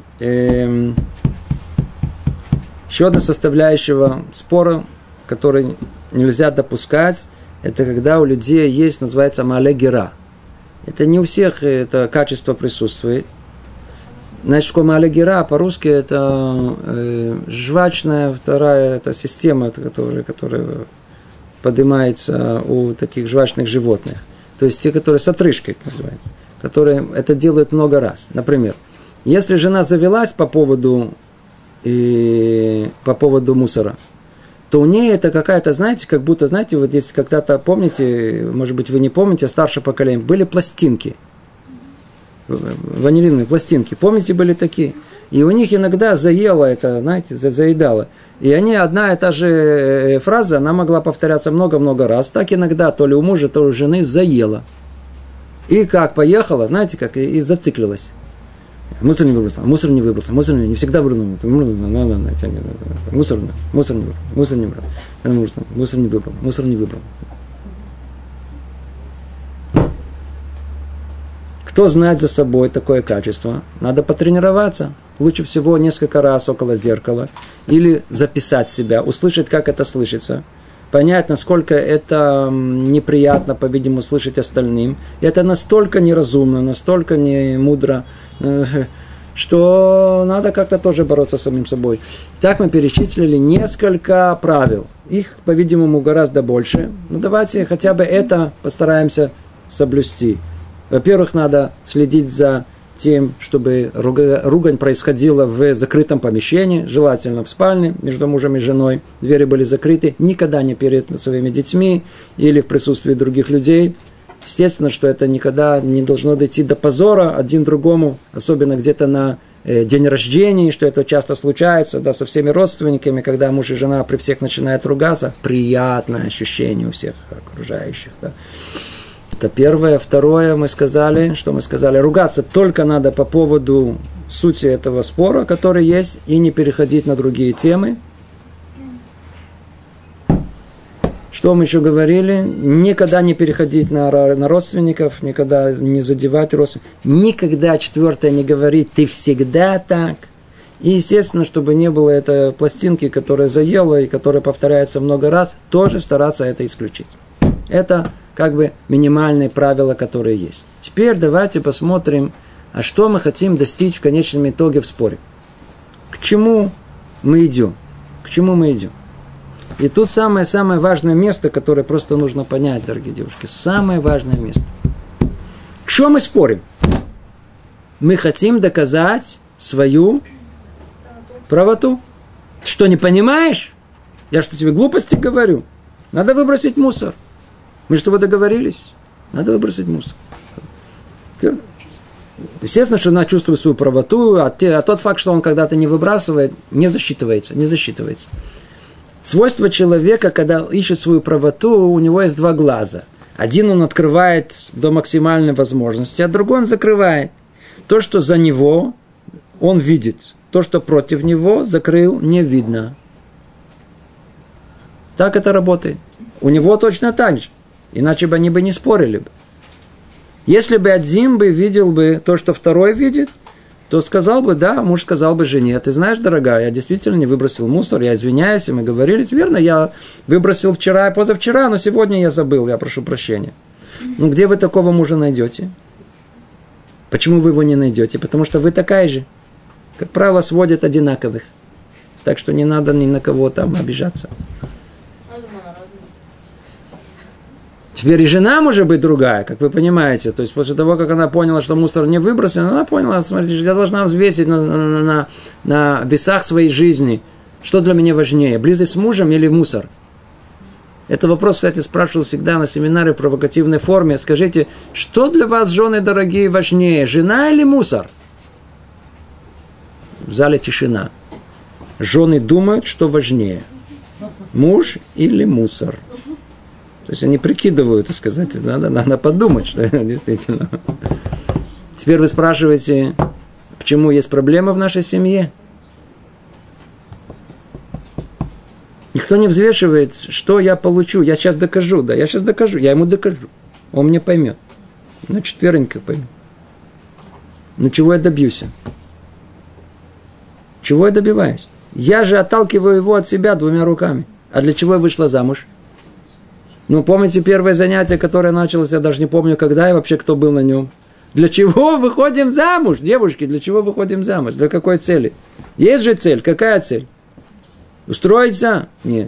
еще одна составляющая спора, которую нельзя допускать, это когда у людей есть, называется маале гера. Это не у всех это качество присутствует. Значит, что маале гера по-русски это жвачная вторая это система, которая поднимается у таких жвачных животных. То есть те, которые с отрыжкой называются, которые это делают много раз. Например, если жена завелась по поводу мусора, то у нее это какая-то, знаете, как будто, знаете, вот если когда-то, помните, может быть, вы не помните, старшее поколение, были пластинки, ванилиновые пластинки, помните, были такие? И у них иногда заело это, знаете, заедало. И они, одна и та же фраза, она могла повторяться много-много раз. Так иногда то ли у мужа, то ли у жены заело. И как поехала, знаете, как и зациклилась. Мусор не выбросил, мусор не выбросил, мусор не всегда выбрал. Мусор не выбрал. Кто знает за собой такое качество, надо потренироваться. Лучше всего несколько раз около зеркала. Или записать себя, услышать, как это слышится. Понять, насколько это неприятно, по-видимому, слышать остальным. И это настолько неразумно, настолько не мудро, что надо как-то тоже бороться с самим собой. Так мы перечислили несколько правил. Их, по-видимому, гораздо больше. Но давайте хотя бы это постараемся соблюсти. Во-первых, надо следить за тем, чтобы ругань происходила в закрытом помещении, желательно в спальне, между мужем и женой. Двери были закрыты, никогда не перед своими детьми или в присутствии других людей. Естественно, что это никогда не должно дойти до позора один другому, особенно где-то на день рождения, что это часто случается, да, со всеми родственниками, когда муж и жена при всех начинают ругаться. Приятное ощущение у всех окружающих, да. Это первое. Второе, мы сказали, ругаться только надо по поводу сути этого спора, который есть, и не переходить на другие темы. Что мы еще говорили? Никогда не переходить на родственников, никогда не задевать родственников. Никогда, четвертое, не говорить «ты всегда так». И, естественно, чтобы не было этой пластинки, которая заела и которая повторяется много раз, тоже стараться это исключить. Это как бы минимальные правила, которые есть. Теперь давайте посмотрим, а что мы хотим достичь в конечном итоге в споре. К чему мы идем? И тут самое важное место, которое просто нужно понять, дорогие девушки. Самое важное место. К чему мы спорим? Мы хотим доказать свою правоту. Ты что, не понимаешь? Я что, тебе глупости говорю? Надо выбросить мусор. Мы что, договорились? Надо выбросить мусор. Естественно, что она чувствует свою правоту, а тот факт, что он когда-то не выбрасывает, не засчитывается. Свойство человека, когда ищет свою правоту, у него есть два глаза. Один он открывает до максимальной возможности, а другой он закрывает. То, что за него, он видит. То, что против него, закрыл, не видно. Так это работает. У него точно так же. Иначе бы они бы не спорили бы. Если бы один бы видел бы то, что второй видит, то сказал бы, да, муж сказал бы жене, ты знаешь, дорогая, я действительно не выбросил мусор, я извиняюсь, и мы говорили, верно, я выбросил вчера и позавчера, но сегодня я забыл, я прошу прощения. Ну, где вы такого мужа найдете? Почему вы его не найдете? Потому что вы такая же. Как правило, сводят одинаковых. Так что не надо ни на кого там обижаться. Теперь и жена может быть другая, как вы понимаете. То есть после того, как она поняла, что мусор не выбросен, она поняла, смотрите, я должна взвесить на весах своей жизни, что для меня важнее, близость с мужем или мусор. Это вопрос, кстати, спрашивал всегда на семинаре в провокативной форме. Скажите, что для вас, жены дорогие, важнее, жена или мусор? В зале тишина. Жены думают, что важнее. Муж или мусор? То есть они прикидывают, так сказать, надо подумать, что это действительно. Теперь вы спрашиваете, почему есть проблемы в нашей семье? Никто не взвешивает, что я получу. Я сейчас докажу, я ему докажу. Он мне поймет. Четверенько поймет. Но чего я добьюсь? Чего я добиваюсь? Я же отталкиваю его от себя 2 руками. А для чего я вышла замуж? Помните первое занятие, которое началось, я даже не помню, когда и вообще кто был на нем. Для чего выходим замуж? Девушки, для чего выходим замуж? Для какой цели? Есть же цель. Какая цель? Устроиться? Нет.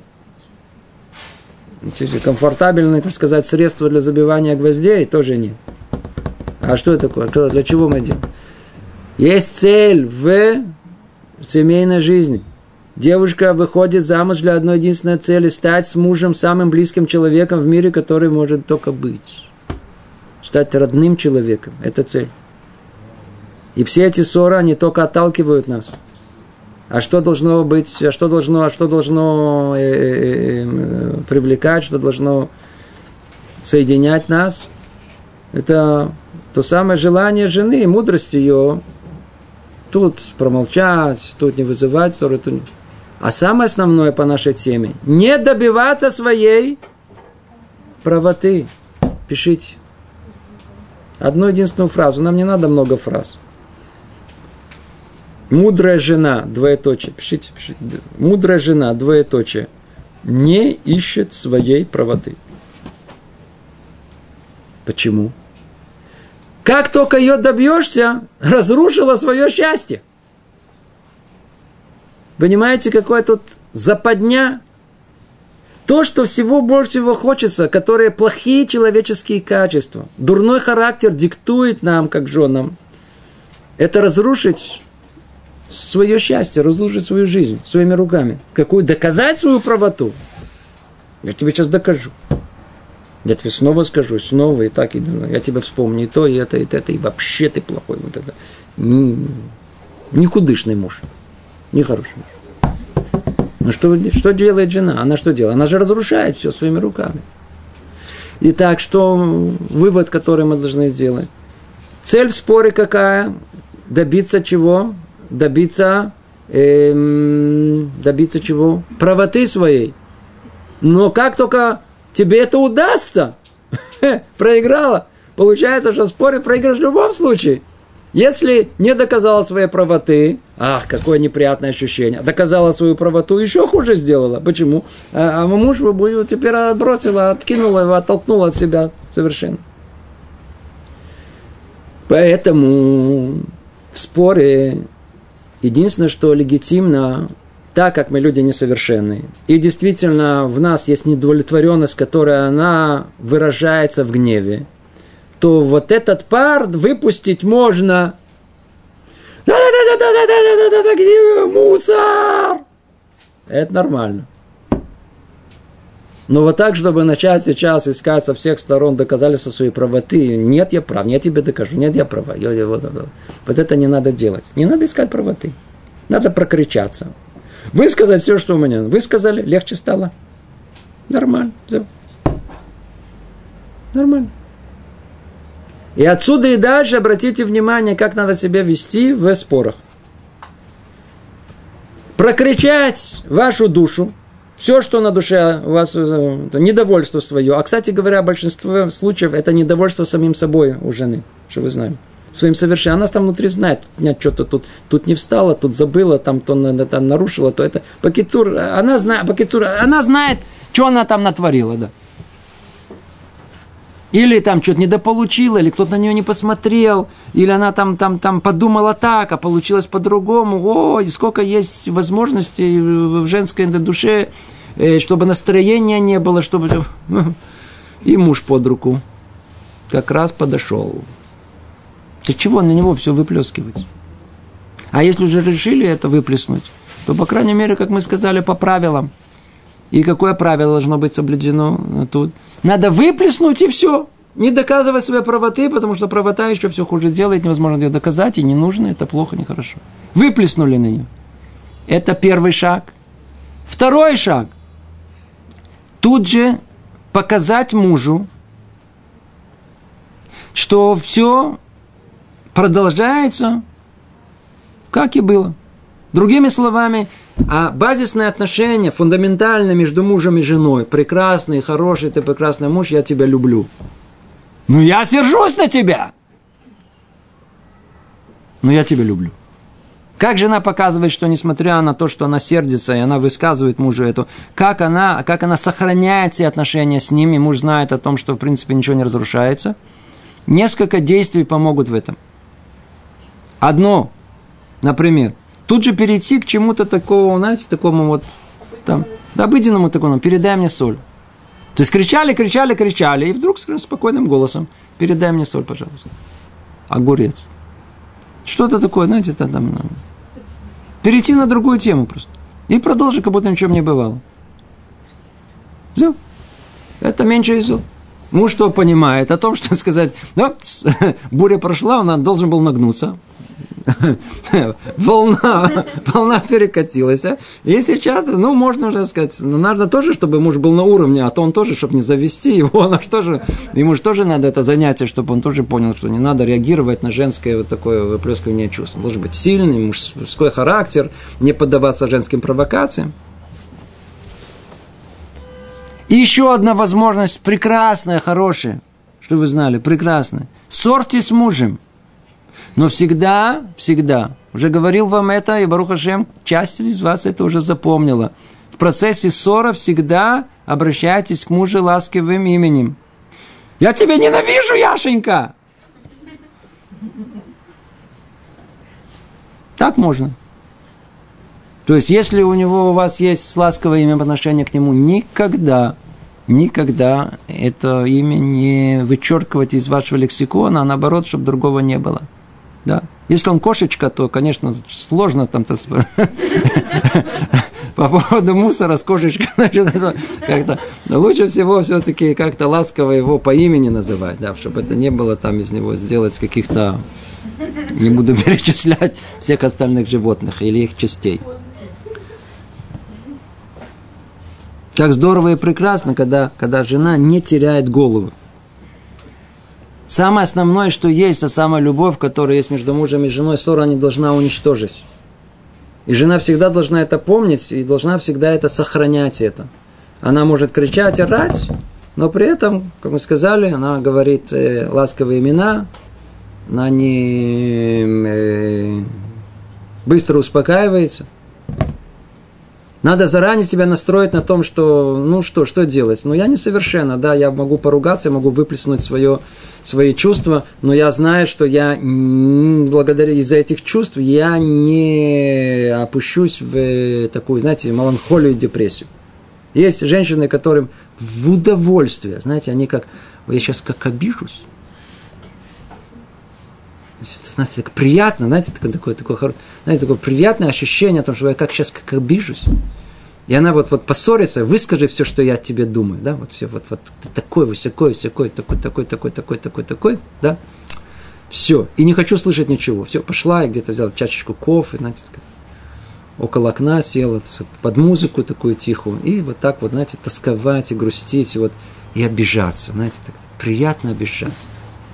Комфортабельное, так сказать, средство для забивания гвоздей? Тоже нет. А что это такое? Для чего мы делаем? Есть цель в семейной жизни. Девушка выходит замуж для одной единственной цели – стать с мужем самым близким человеком в мире, который может только быть. Стать родным человеком – это цель. И все эти ссоры, они только отталкивают нас. А что должно быть, а что должно привлекать, что должно соединять нас? Это то самое желание жены, мудрость ее. Тут промолчать, тут не вызывать ссоры. А самое основное по нашей теме – не добиваться своей правоты. Пишите. Одну единственную фразу. Нам не надо много фраз. Мудрая жена, двоеточие. Пишите. Мудрая жена, двоеточие. Не ищет своей правоты. Почему? Как только ее добьешься, разрушила свое счастье. Понимаете, какое тут западня? То, что всего больше всего хочется, которые плохие человеческие качества, дурной характер диктует нам, как женам, это разрушить свое счастье, разрушить свою жизнь своими руками. Какую? Доказать свою правоту. Я тебе сейчас докажу. Я тебе снова скажу, снова и так, и я тебе вспомню и то, и это, и вообще ты плохой. Вот это. Никудышный муж. Нехороший муж. Ну что делает жена? Она что делает? Она же разрушает все своими руками. Итак, что вывод, который мы должны сделать? Цель в споре какая? Добиться чего? Добиться чего? Правоты своей. Но как только тебе это удастся, проиграла, получается, что в споре проиграешь в любом случае. Если не доказала своей правоты, какое неприятное ощущение, доказала свою правоту, еще хуже сделала. Почему? А муж теперь отбросила, откинула его, оттолкнула от себя совершенно. Поэтому в споре единственное, что легитимно, так как мы люди несовершенные, и действительно в нас есть недовлетворенность, которая она выражается в гневе, то вот этот пар выпустить можно. Мусор! Это нормально. Но вот так, чтобы начать сейчас искать со всех сторон доказательства своей правоты, нет, я прав, я тебе докажу, нет, я права. Вот это не надо делать. Не надо искать правоты. Надо прокричаться. Высказать все, что у меня. Высказали, легче стало. Нормально. Все. Нормально. И отсюда и дальше обратите внимание, как надо себя вести в спорах. Прокричать вашу душу, все, что на душе у вас, недовольство свое. А, кстати говоря, в большинстве случаев это недовольство самим собой у жены, что вы знаете. Своим совершением. Она там внутри знает, нет, что-то тут не встала, тут забыла, там то нарушила, то это. Бакитур, она знает, что она там натворила, да. Или там что-то недополучила, или кто-то на нее не посмотрел, или она там подумала так, а получилось по-другому. Ой, сколько есть возможностей в женской душе, чтобы настроения не было, чтобы... И муж под руку как раз подошел. Для чего на него все выплескивать? А если уже решили это выплеснуть, то, по крайней мере, как мы сказали, по правилам. И какое правило должно быть соблюдено тут? Надо выплеснуть и все. Не доказывать своей правоты, потому что правота еще все хуже делает, невозможно ее доказать, и не нужно, это плохо, нехорошо. Выплеснули на нее. Это первый шаг. Второй шаг. Тут же показать мужу, что все продолжается, как и было. Другими словами, а базисные отношения, фундаментальные между мужем и женой, прекрасный, хороший, ты прекрасный муж, я тебя люблю. Ну, я сержусь на тебя. Но я тебя люблю. Как жена показывает, что несмотря на то, что она сердится, и она высказывает мужу это, как она сохраняет все отношения с ним, и муж знает о том, что в принципе ничего не разрушается. Несколько действий помогут в этом. Одно, например, тут же перейти к чему-то такому, знаете, такому вот, там, обыденному такому, передай мне соль. То есть кричали, и вдруг спокойным голосом, передай мне соль, пожалуйста. Огурец. Что-то такое, знаете, там, перейти на другую тему просто. И продолжить, как будто ничего не бывало. Все. Это меньше зол. Муж что понимает о том, что сказать, ну, буря прошла, он должен был нагнуться. Волна перекатилась. И сейчас, ну, можно уже сказать, ну, надо тоже, чтобы муж был на уровне, а то он тоже, чтобы не завести его, ему же тоже надо это занятие, чтобы он тоже понял, что не надо реагировать на женское вот такое выплескивание чувств. Он должен быть сильный, мужской характер, не поддаваться женским провокациям. И еще одна возможность, прекрасная, хорошая, что вы знали, прекрасная. Ссорьтесь с мужем. Но всегда, уже говорил вам это, и Барух Ашем, часть из вас это уже запомнила. В процессе ссоры всегда обращайтесь к мужу ласковым именем. Я тебя ненавижу, Яшенька! Так можно. То есть, если у вас есть ласковое имя по отношению к нему, никогда это имя не вычеркивать из вашего лексикона, а наоборот, чтобы другого не было. Да. Если он кошечка, то, конечно, сложно там-то по поводу мусора с кошечкой. Как-то лучше всего все-таки как-то ласково его по имени называть, да, чтобы это не было там из него сделать каких-то, не буду перечислять всех остальных животных или их частей. Как здорово и прекрасно, когда жена не теряет голову. Самое основное, что есть, та самая любовь, которая есть между мужем и женой, ссора не должна уничтожить. И жена всегда должна это помнить, и должна всегда это сохранять. Она может кричать, орать, но при этом, как мы сказали, она говорит ласковые имена, она не быстро успокаивается. Надо заранее себя настроить на том, что, что делать? Я несовершенна, да, я могу поругаться, я могу выплеснуть свои чувства, но я знаю, что я, благодаря из-за этих чувств, я не опущусь в такую, знаете, меланхолию и депрессию. Есть женщины, которым в удовольствие, знаете, они как, я сейчас как обижусь. Знаете, так приятно, знаете, такое приятное ощущение о том, что я сейчас как обижусь. И она вот поссорится, выскажи все, что я о тебе думаю, да, вот все, вот такой, такой, да, все, и не хочу слышать ничего, все, пошла, и где-то взяла чашечку кофе, знаете, около окна села, под музыку такую тихую, и вот так вот, знаете, тосковать и грустить, и обижаться, знаете, так приятно обижаться.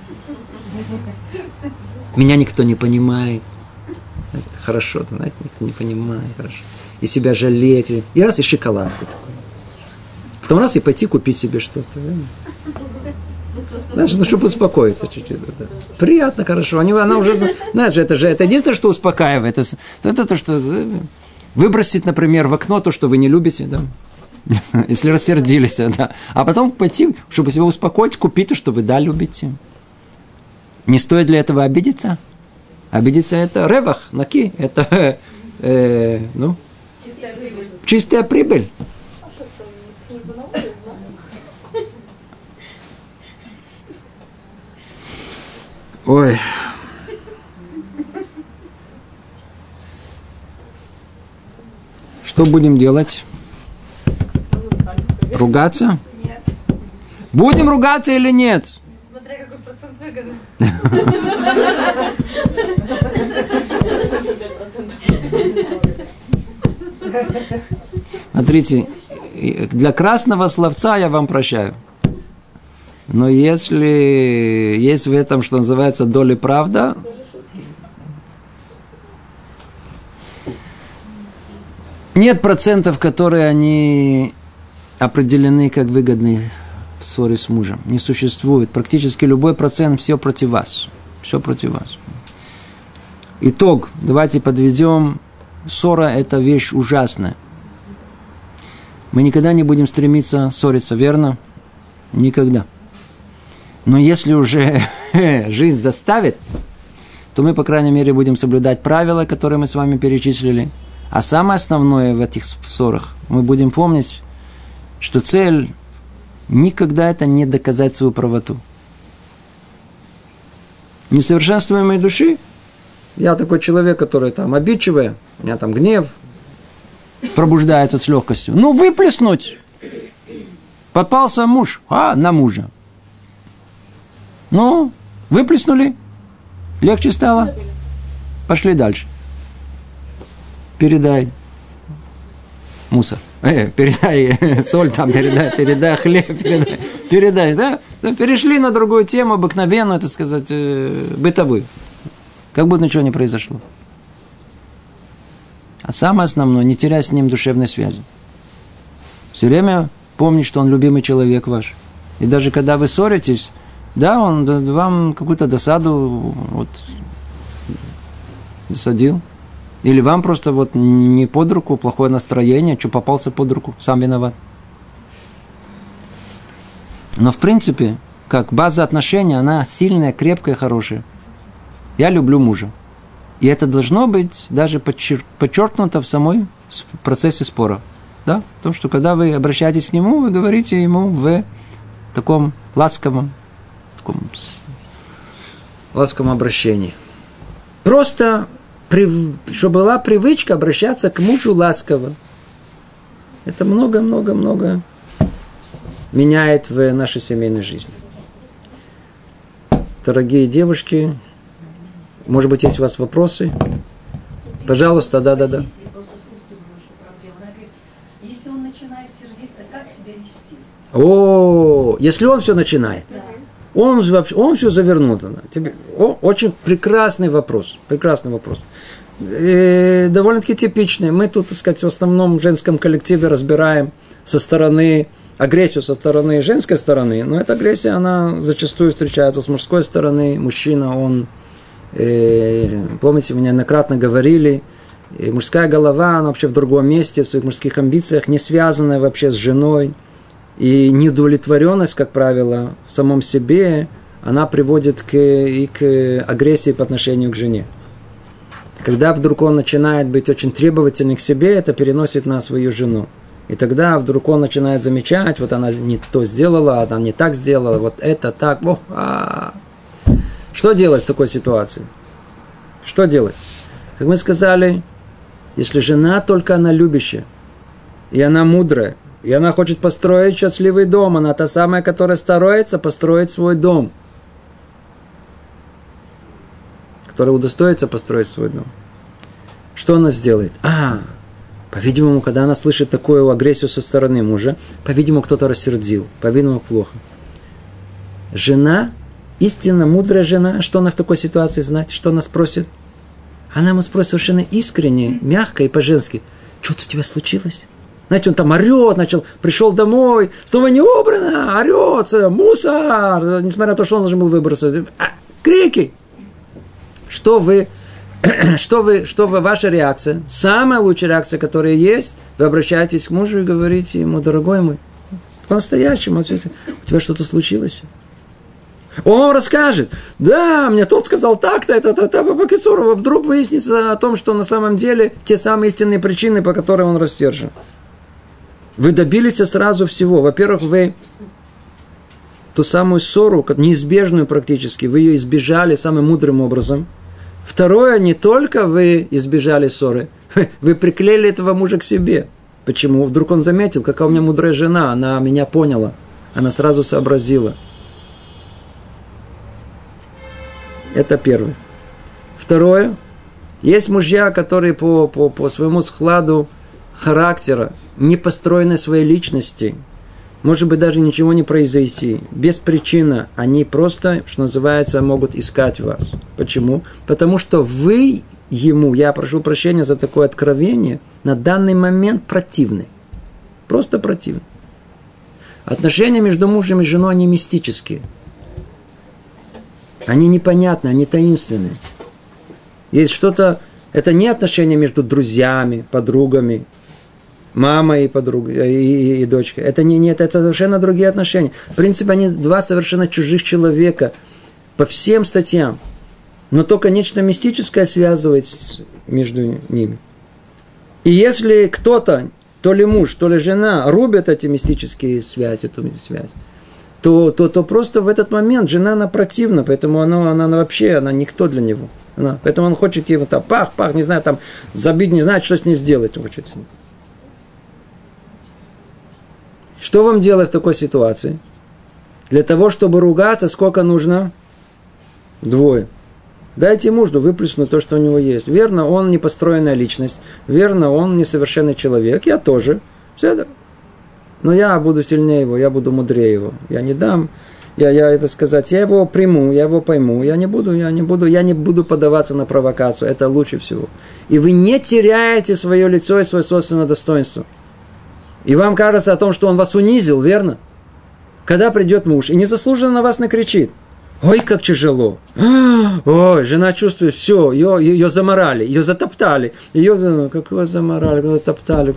Меня никто не понимает. Это хорошо, знаете, никто не понимает, хорошо. И себя жалеть, и раз, и шоколадку такую. Потом раз, и пойти купить себе что-то. Знаешь, чтобы успокоиться чуть-чуть. Да. Приятно, хорошо. Она уже, знаешь, это единственное, что успокаивает. Это то, что выбросить, например, в окно то, что вы не любите, да. Если рассердились, да. А потом пойти, чтобы себя успокоить, купить то, что вы, да, любите. Не стоит для этого обидеться? Обидеться – это ревах, наки, это, чистая прибыль. Ой. Что будем делать? Ругаться?
Нет.
Будем ругаться или нет?
Смотря какой процент выгоды.
Смотрите, для красного словца я вам прощаю. Но если есть в этом, что называется, доля правда, нет процентов, которые они определены как выгодные в ссоре с мужем. Не существует. Практически любой процент, все против вас. Все против вас. Итог. Давайте подведем. Ссора – это вещь ужасная. Мы никогда не будем стремиться ссориться, верно? Никогда. Но если уже жизнь заставит, то мы, по крайней мере, будем соблюдать правила, которые мы с вами перечислили. А самое основное в этих ссорах, мы будем помнить, что цель никогда это не доказать свою правоту. Несовершенствуемой души, я такой человек, который там обидчивый, у меня там гнев пробуждается с легкостью. Ну, выплеснуть. Попался муж, на мужа. Ну, выплеснули, легче стало, пошли дальше. Передай мусор. Передай соль там, передай хлеб, передай, да? Перешли на другую тему, обыкновенную, так сказать, бытовую. Как будто ничего не произошло. А самое основное, не теряй с ним душевной связи. Все время помни, что он любимый человек ваш. И даже когда вы ссоритесь, да, он вам какую-то досаду досадил. Или вам просто не под руку, плохое настроение, что попался под руку, сам виноват. Но в принципе, как база отношений, она сильная, крепкая, хорошая. Я люблю мужа. И это должно быть даже подчеркнуто в самой процессе спора. Да? Потому что когда вы обращаетесь к нему, вы говорите ему в таком ласковом обращении. Просто чтобы была привычка обращаться к мужу ласково. Это много-много-много меняет в нашей семейной жизни. Дорогие девушки, может быть, есть у вас вопросы? Пожалуйста, да.
Если он начинает сердиться, как себя вести?
Если он все начинает. Да. Он все завернул. Очень прекрасный вопрос. Довольно-таки типичный. Мы тут, так сказать, в основном в женском коллективе разбираем агрессию со стороны женской стороны. Но эта агрессия, она зачастую встречается с мужской стороны. Мужчина, он, помните, мы неоднократно говорили, мужская голова, она вообще в другом месте, в своих мужских амбициях, не связанная вообще с женой. И неудовлетворенность, как правило, в самом себе, она приводит к агрессии по отношению к жене. Когда вдруг он начинает быть очень требовательным к себе, это переносит на свою жену. И тогда вдруг он начинает замечать, она не то сделала, она не так сделала, это так. Что делать в такой ситуации? Что делать? Как мы сказали, если жена только она любящая, и она мудрая, и она хочет построить счастливый дом. Она та самая, которая старается построить свой дом. Которая удостоится построить свой дом. Что она сделает? По-видимому, когда она слышит такую агрессию со стороны мужа, по-видимому, кто-то рассердил. По-видимому, плохо. Жена, истинно мудрая жена, что она в такой ситуации знает? Что она спросит? Она ему спросит совершенно искренне, мягко и по-женски. Что-то у тебя случилось? Знаете, он там орет, пришел домой, снова не убрано, орет, мусор, несмотря на то, что он должен был выбросить. Крики. Что ваша реакция? Самая лучшая реакция, которая есть, вы обращаетесь к мужу и говорите ему: дорогой мой, по-настоящему, у тебя что-то случилось? Он вам расскажет: да, мне тот сказал так-то, это, вдруг выяснится о том, что на самом деле те самые истинные причины, по которым он рассержен. Вы добились сразу всего. Во-первых, вы ту самую ссору, неизбежную практически, вы ее избежали самым мудрым образом. Второе, не только вы избежали ссоры, вы приклеили этого мужа к себе. Почему? Вдруг он заметил, какая у меня мудрая жена, она меня поняла, она сразу сообразила. Это первое. Второе. Есть мужья, которые по своему складу характера, не построены своей личности, может быть, даже ничего не произойти. Без причины они просто, что называется, могут искать вас. Почему? Потому что вы ему, я прошу прощения за такое откровение, на данный момент противны. Просто противны. Отношения между мужем и женой, они мистические. Они непонятны, они таинственные. Есть что-то, это не отношения между друзьями, подругами, мамой и подругой, и дочкой. Это нет, это совершенно другие отношения. В принципе, они два совершенно чужих человека по всем статьям. Но только нечто мистическое связывает между ними. И если кто-то, то ли муж, то ли жена, рубят эти мистические связи, то просто в этот момент жена, она противна, поэтому она вообще, она никто для него. Поэтому он хочет его там пах, не знаю, там забить, не знает, что с ней сделать. Хочет. Что вам делать в такой ситуации? Для того, чтобы ругаться, сколько нужно? 2. Дайте мужу выплеснуть то, что у него есть. Верно, он непостроенная личность. Верно, он несовершенный человек. Я тоже. Все. Но я буду сильнее его, я буду мудрее его. Я не дам, я его приму, я его пойму. Я не буду поддаваться на провокацию. Это лучше всего. И вы не теряете свое лицо и свое собственное достоинство. И вам кажется о том, что он вас унизил, верно? Когда придет муж и незаслуженно на вас накричит. Ой, как тяжело. Ой, жена чувствует, все, ее заморали, ее затоптали. Какого заморали, затоптали.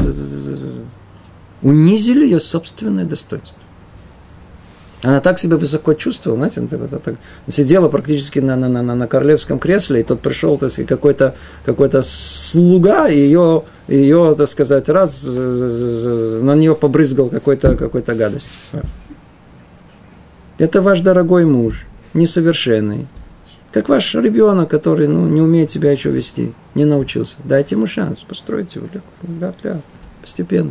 Унизили ее собственное достоинство. Она так себя высоко чувствовала, знаете, так, сидела практически на королевском кресле, и тот пришел, так сказать, какой-то слуга, и ее, так сказать, раз на нее побрызгал какой-то гадость. Это ваш дорогой муж, несовершенный. Как ваш ребенок, который не умеет себя еще вести, не научился. Дайте ему шанс, постройте его постепенно.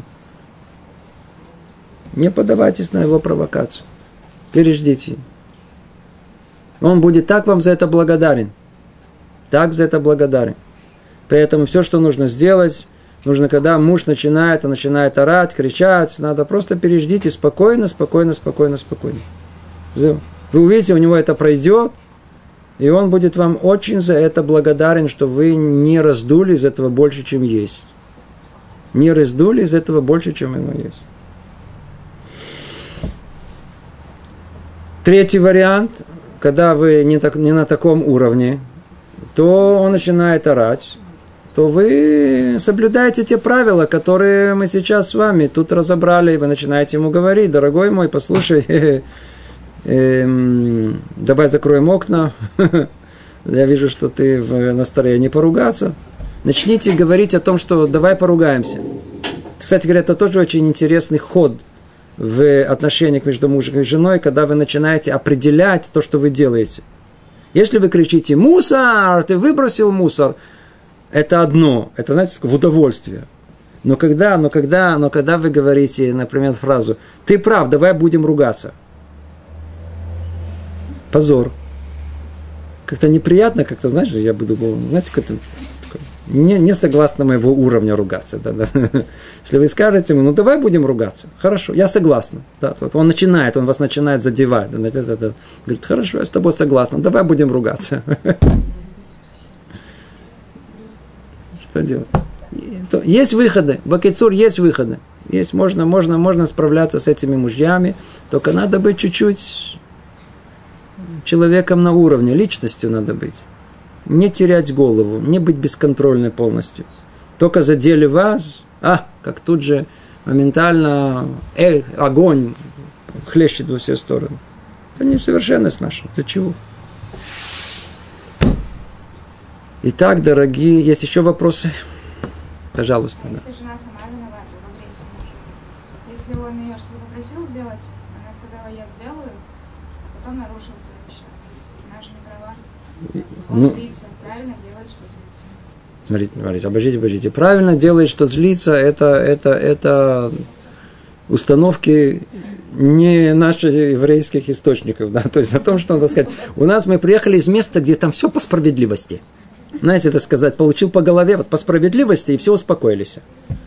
Не поддавайтесь на его провокацию. Переждите. Он будет так вам за это благодарен. Так за это благодарен. Поэтому все, что нужно сделать, нужно, когда муж начинает орать, кричать, надо просто переждите спокойно. Вы увидите, у него это пройдет, и он будет вам очень за это благодарен, что вы не раздули из этого больше, чем есть. Не раздули из этого больше, чем оно есть. Третий вариант, когда вы не на таком уровне, то он начинает орать, то вы соблюдаете те правила, которые мы сейчас с вами тут разобрали, и вы начинаете ему говорить: дорогой мой, послушай, давай закроем окна, я вижу, что ты в настроении поругаться. Начните говорить о том, что давай поругаемся. Кстати говоря, это тоже очень интересный ход в отношениях между мужем и женой, когда вы начинаете определять то, что вы делаете. Если вы кричите: мусор, ты выбросил мусор, это одно, это, знаете, в удовольствие. Но когда вы говорите, например, фразу: ты прав, давай будем ругаться. Позор. Как-то неприятно, как-то, знаешь, я буду, знаете, как-то не согласно моего уровня ругаться. Да. Если вы скажете ему: давай будем ругаться. Хорошо, я согласна. Да, вот он вас начинает задевать. Да. Говорит: хорошо, я с тобой согласна, давай будем ругаться. Что делать? Есть выходы. Бакейцур, есть выходы. Можно справляться с этими мужьями, только надо быть чуть-чуть человеком на уровне, личностью надо быть. Не терять голову, не быть бесконтрольной полностью. Только задели вас, как тут же моментально огонь хлещет во все стороны. Это несовершенность наша. Для чего? Итак, дорогие, есть еще вопросы? Пожалуйста.
Если жена сама виновата в агрессии мужа, если он ее что-то попросил сделать, она сказала: я сделаю, а потом нарушил завещание. Она же не права. Он злится, правильно делает, что злится.
Смотрите, обождите. Правильно делает, что злиться, это установки не наших еврейских источников. Да? То есть о том, что надо сказать. У нас мы приехали из места, где там все по справедливости. Знаете, это сказать, получил по голове, вот по справедливости, и все успокоились.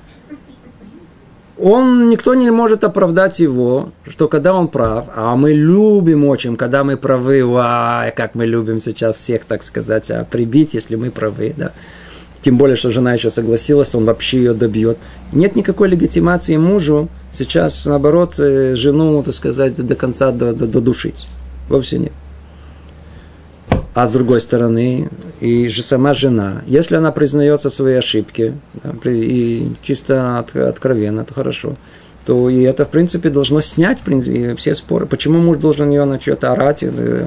Никто не может оправдать его, что когда он прав, а мы любим очень, когда мы правы, как мы любим сейчас всех, так сказать, прибить, если мы правы, да. Тем более, что жена еще согласилась, он вообще ее добьет. Нет никакой легитимации мужу сейчас, наоборот, жену, так сказать, до конца додушить. Вовсе нет. А с другой стороны, и же сама жена, если она признается в своей ошибке, да, и чисто откровенно, то хорошо, то и это, в принципе, должно снять все споры. Почему муж должен ее на что-то орать?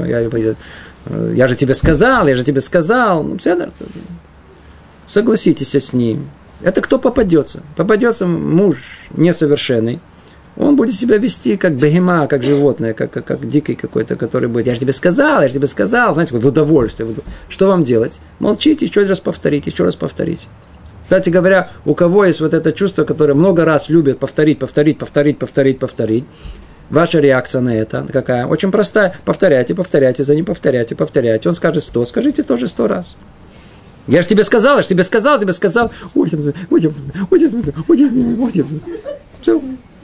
Я же тебе сказал. Ну, все, согласитесь с ним. Это кто попадется? Попадется муж несовершенный. Он будет себя вести как бегема, как животное, как дикий какой-то, который будет. Я же тебе сказал. Знаете, в удовольствие. Что вам делать? Молчите, еще раз повторите. Кстати говоря, у кого есть вот это чувство, которое много раз любит повторить. Ваша реакция на это какая? Очень простая. Повторяйте, за ним повторяйте. Он скажет 100, скажите тоже 100 раз. Я же тебе сказал. Уйдем. Все.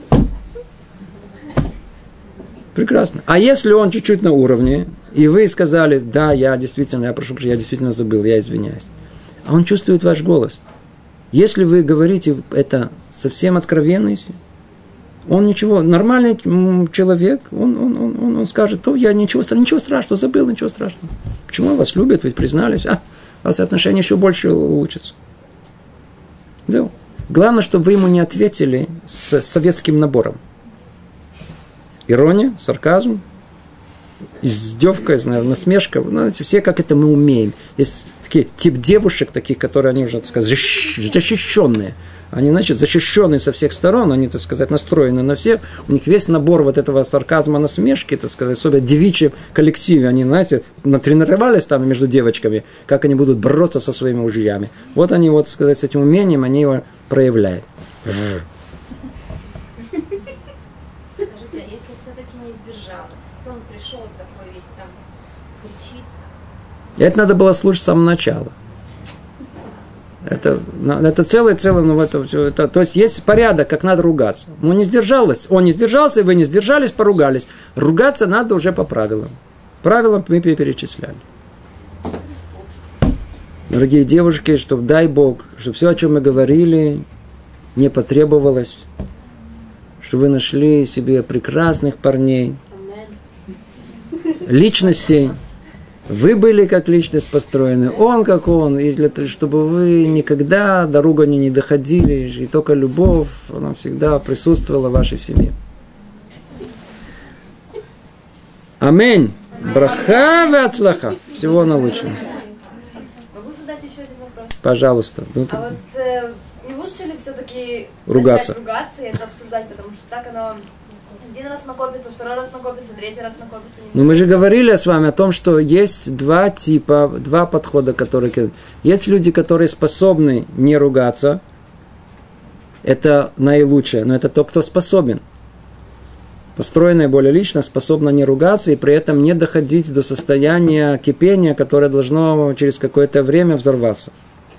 Прекрасно. А если он чуть-чуть на уровне, и вы сказали, да, я действительно забыл, я извиняюсь. А он чувствует ваш голос. Если вы говорите это совсем откровенно, он ничего, нормальный человек, он скажет, я ничего страшного, забыл, ничего страшного. Почему он вас любит, ведь признались, у вас отношения еще больше улучшатся. Да. Главное, чтобы вы ему не ответили с советским набором. Ирония, сарказм, издевка, насмешка. Знаете, все как это мы умеем. Есть такие тип девушек, таких, которые они уже, так сказать, защищенные. Они, защищенные со всех сторон, они, так сказать, настроены на всех. У них весь набор вот этого сарказма, насмешки, так сказать, особенно в девичьем коллективе. Они, знаете, натренировались там между девочками, как они будут бороться со своими мужьями. Вот они, так сказать, с этим умением, они его проявляют. Это надо было слушать с самого начала. Это целое, то есть есть порядок, как надо ругаться. Он не сдержался, и вы не сдержались, поругались. Ругаться надо уже по правилам. Правилам мы перечисляли. Дорогие девушки, чтобы, дай Бог, чтобы все, о чем мы говорили, не потребовалось, чтобы вы нашли себе прекрасных парней, личностей. Вы были как личность построены, он как он, и для того, чтобы вы никогда до ругани не доходили, и только любовь, она всегда присутствовала в вашей семье. Аминь. Браха ве ацлаха. Всего наилучшего.
Могу задать еще один вопрос?
Пожалуйста.
Не лучше ли все-таки
ругаться
и это обсуждать, потому что так оно... Один раз накопится, второй раз накопится, третий раз накопится.
Но мы же говорили с вами о том, что есть два подхода, которые... Есть люди, которые способны не ругаться. Это наилучшее, но это тот, кто способен. Построенная более личность способна не ругаться и при этом не доходить до состояния кипения, которое должно через какое-то время взорваться.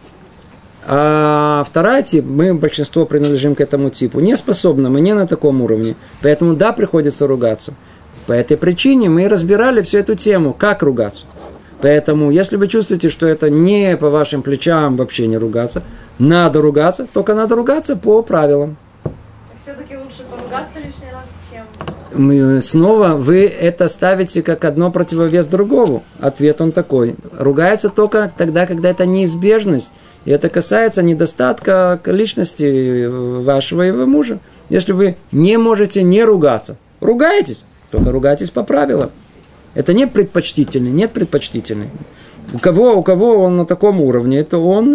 А второй тип, мы большинство принадлежим к этому типу, не способны, мы не на таком уровне. Поэтому да, приходится ругаться. По этой причине мы разбирали всю эту тему, как ругаться. Поэтому, если вы чувствуете, что это не по вашим плечам вообще не ругаться, надо ругаться, только надо ругаться по правилам.
Все-таки лучше поругаться лишний раз, чем...
Снова вы это ставите как одно противовес другому. Ответ он такой. Ругается только тогда, когда это неизбежность. И это касается недостатка личности вашего и мужа. Если вы не можете не ругаться, ругайтесь, только ругайтесь по правилам. Это не предпочтительный, нет предпочтительный. У кого он на таком уровне, то он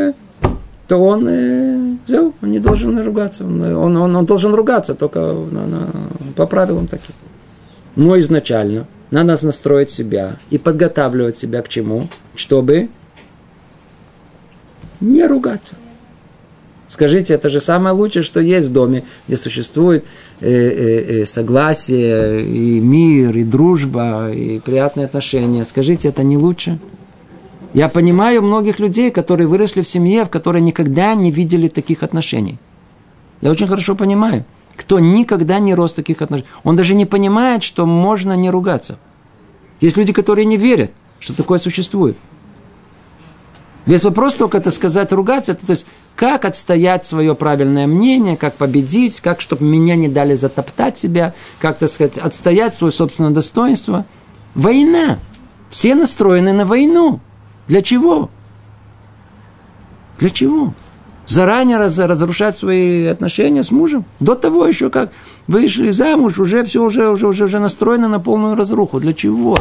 не должен ругаться. Он должен ругаться только по правилам таким. Но изначально надо настроить себя и подготавливать себя к чему? Чтобы Не ругаться. Скажите, это же самое лучшее, что есть в доме, где существует согласие, и мир, и дружба, и приятные отношения. Скажите, это не лучше? Я понимаю многих людей, которые выросли в семье, в которой никогда не видели таких отношений. Я очень хорошо понимаю. Кто никогда не рос в таких отношениях. Он даже не понимает, что можно не ругаться. Есть люди, которые не верят, что такое существует. Весь вопрос только это сказать, ругаться, это, то есть, как отстоять свое правильное мнение, как победить, как, чтобы меня не дали затоптать себя, как, так сказать, отстоять свое собственное достоинство. Война. Все настроены на войну. Для чего? Для чего? Заранее разрушать свои отношения с мужем? До того еще как вышли замуж, уже все уже настроено на полную разруху. Для чего?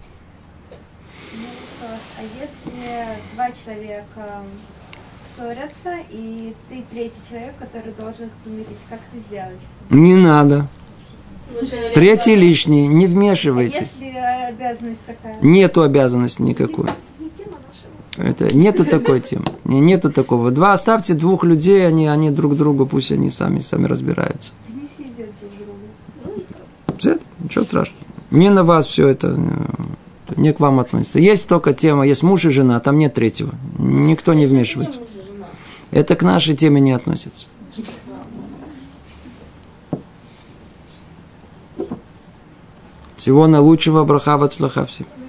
А если два человека ссорятся, и ты третий человек, который должен их помирить, как это сделать?
Не надо. Третий лишний, не вмешивайтесь.
А если обязанность такая?
Нету обязанности никакой. Это, нету такой темы. Нету такого. Оставьте двух людей, они друг другу, пусть они сами разбираются.
Не сидят друг другу.
Все, ничего страшного. Не на вас все это, не к вам относится. Есть только тема, есть муж и жена, там нет третьего. Никто не вмешивается. Это к нашей теме не относится. Всего наилучшего, браха вацлаха всем.